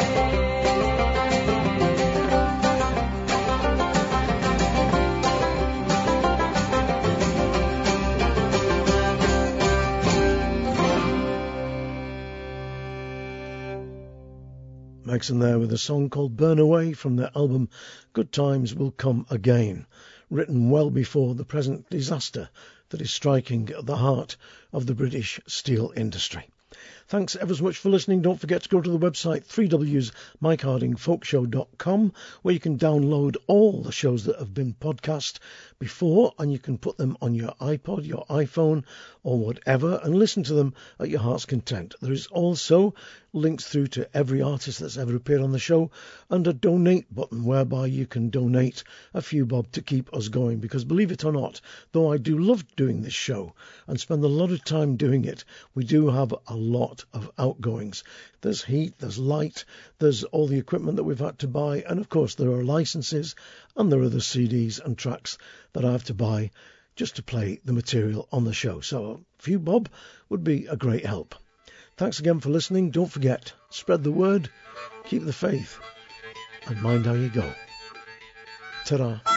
Maxon there with a song called Burn Away from their album Good Times Will Come Again, written well before the present disaster that is striking at the heart of the British steel industry. Thanks ever so much for listening. Don't forget to go to the website three w s mike harding folk show dot com, where you can download all the shows that have been podcast before, and you can put them on your iPod, your iPhone, or whatever, and listen to them at your heart's content. There is also links through to every artist that's ever appeared on the show, and a donate button whereby you can donate a few bob to keep us going, because believe it or not, though I do love doing this show and spend a lot of time doing it, we do have a lot of outgoings. There's heat, there's light, there's all the equipment that we've had to buy, and of course there are licenses and there are the C Ds and tracks that I have to buy just to play the material on the show. So a few bob would be a great help. Thanks again for listening. Don't forget, spread the word, keep the faith, and mind how you go. Ta-ra.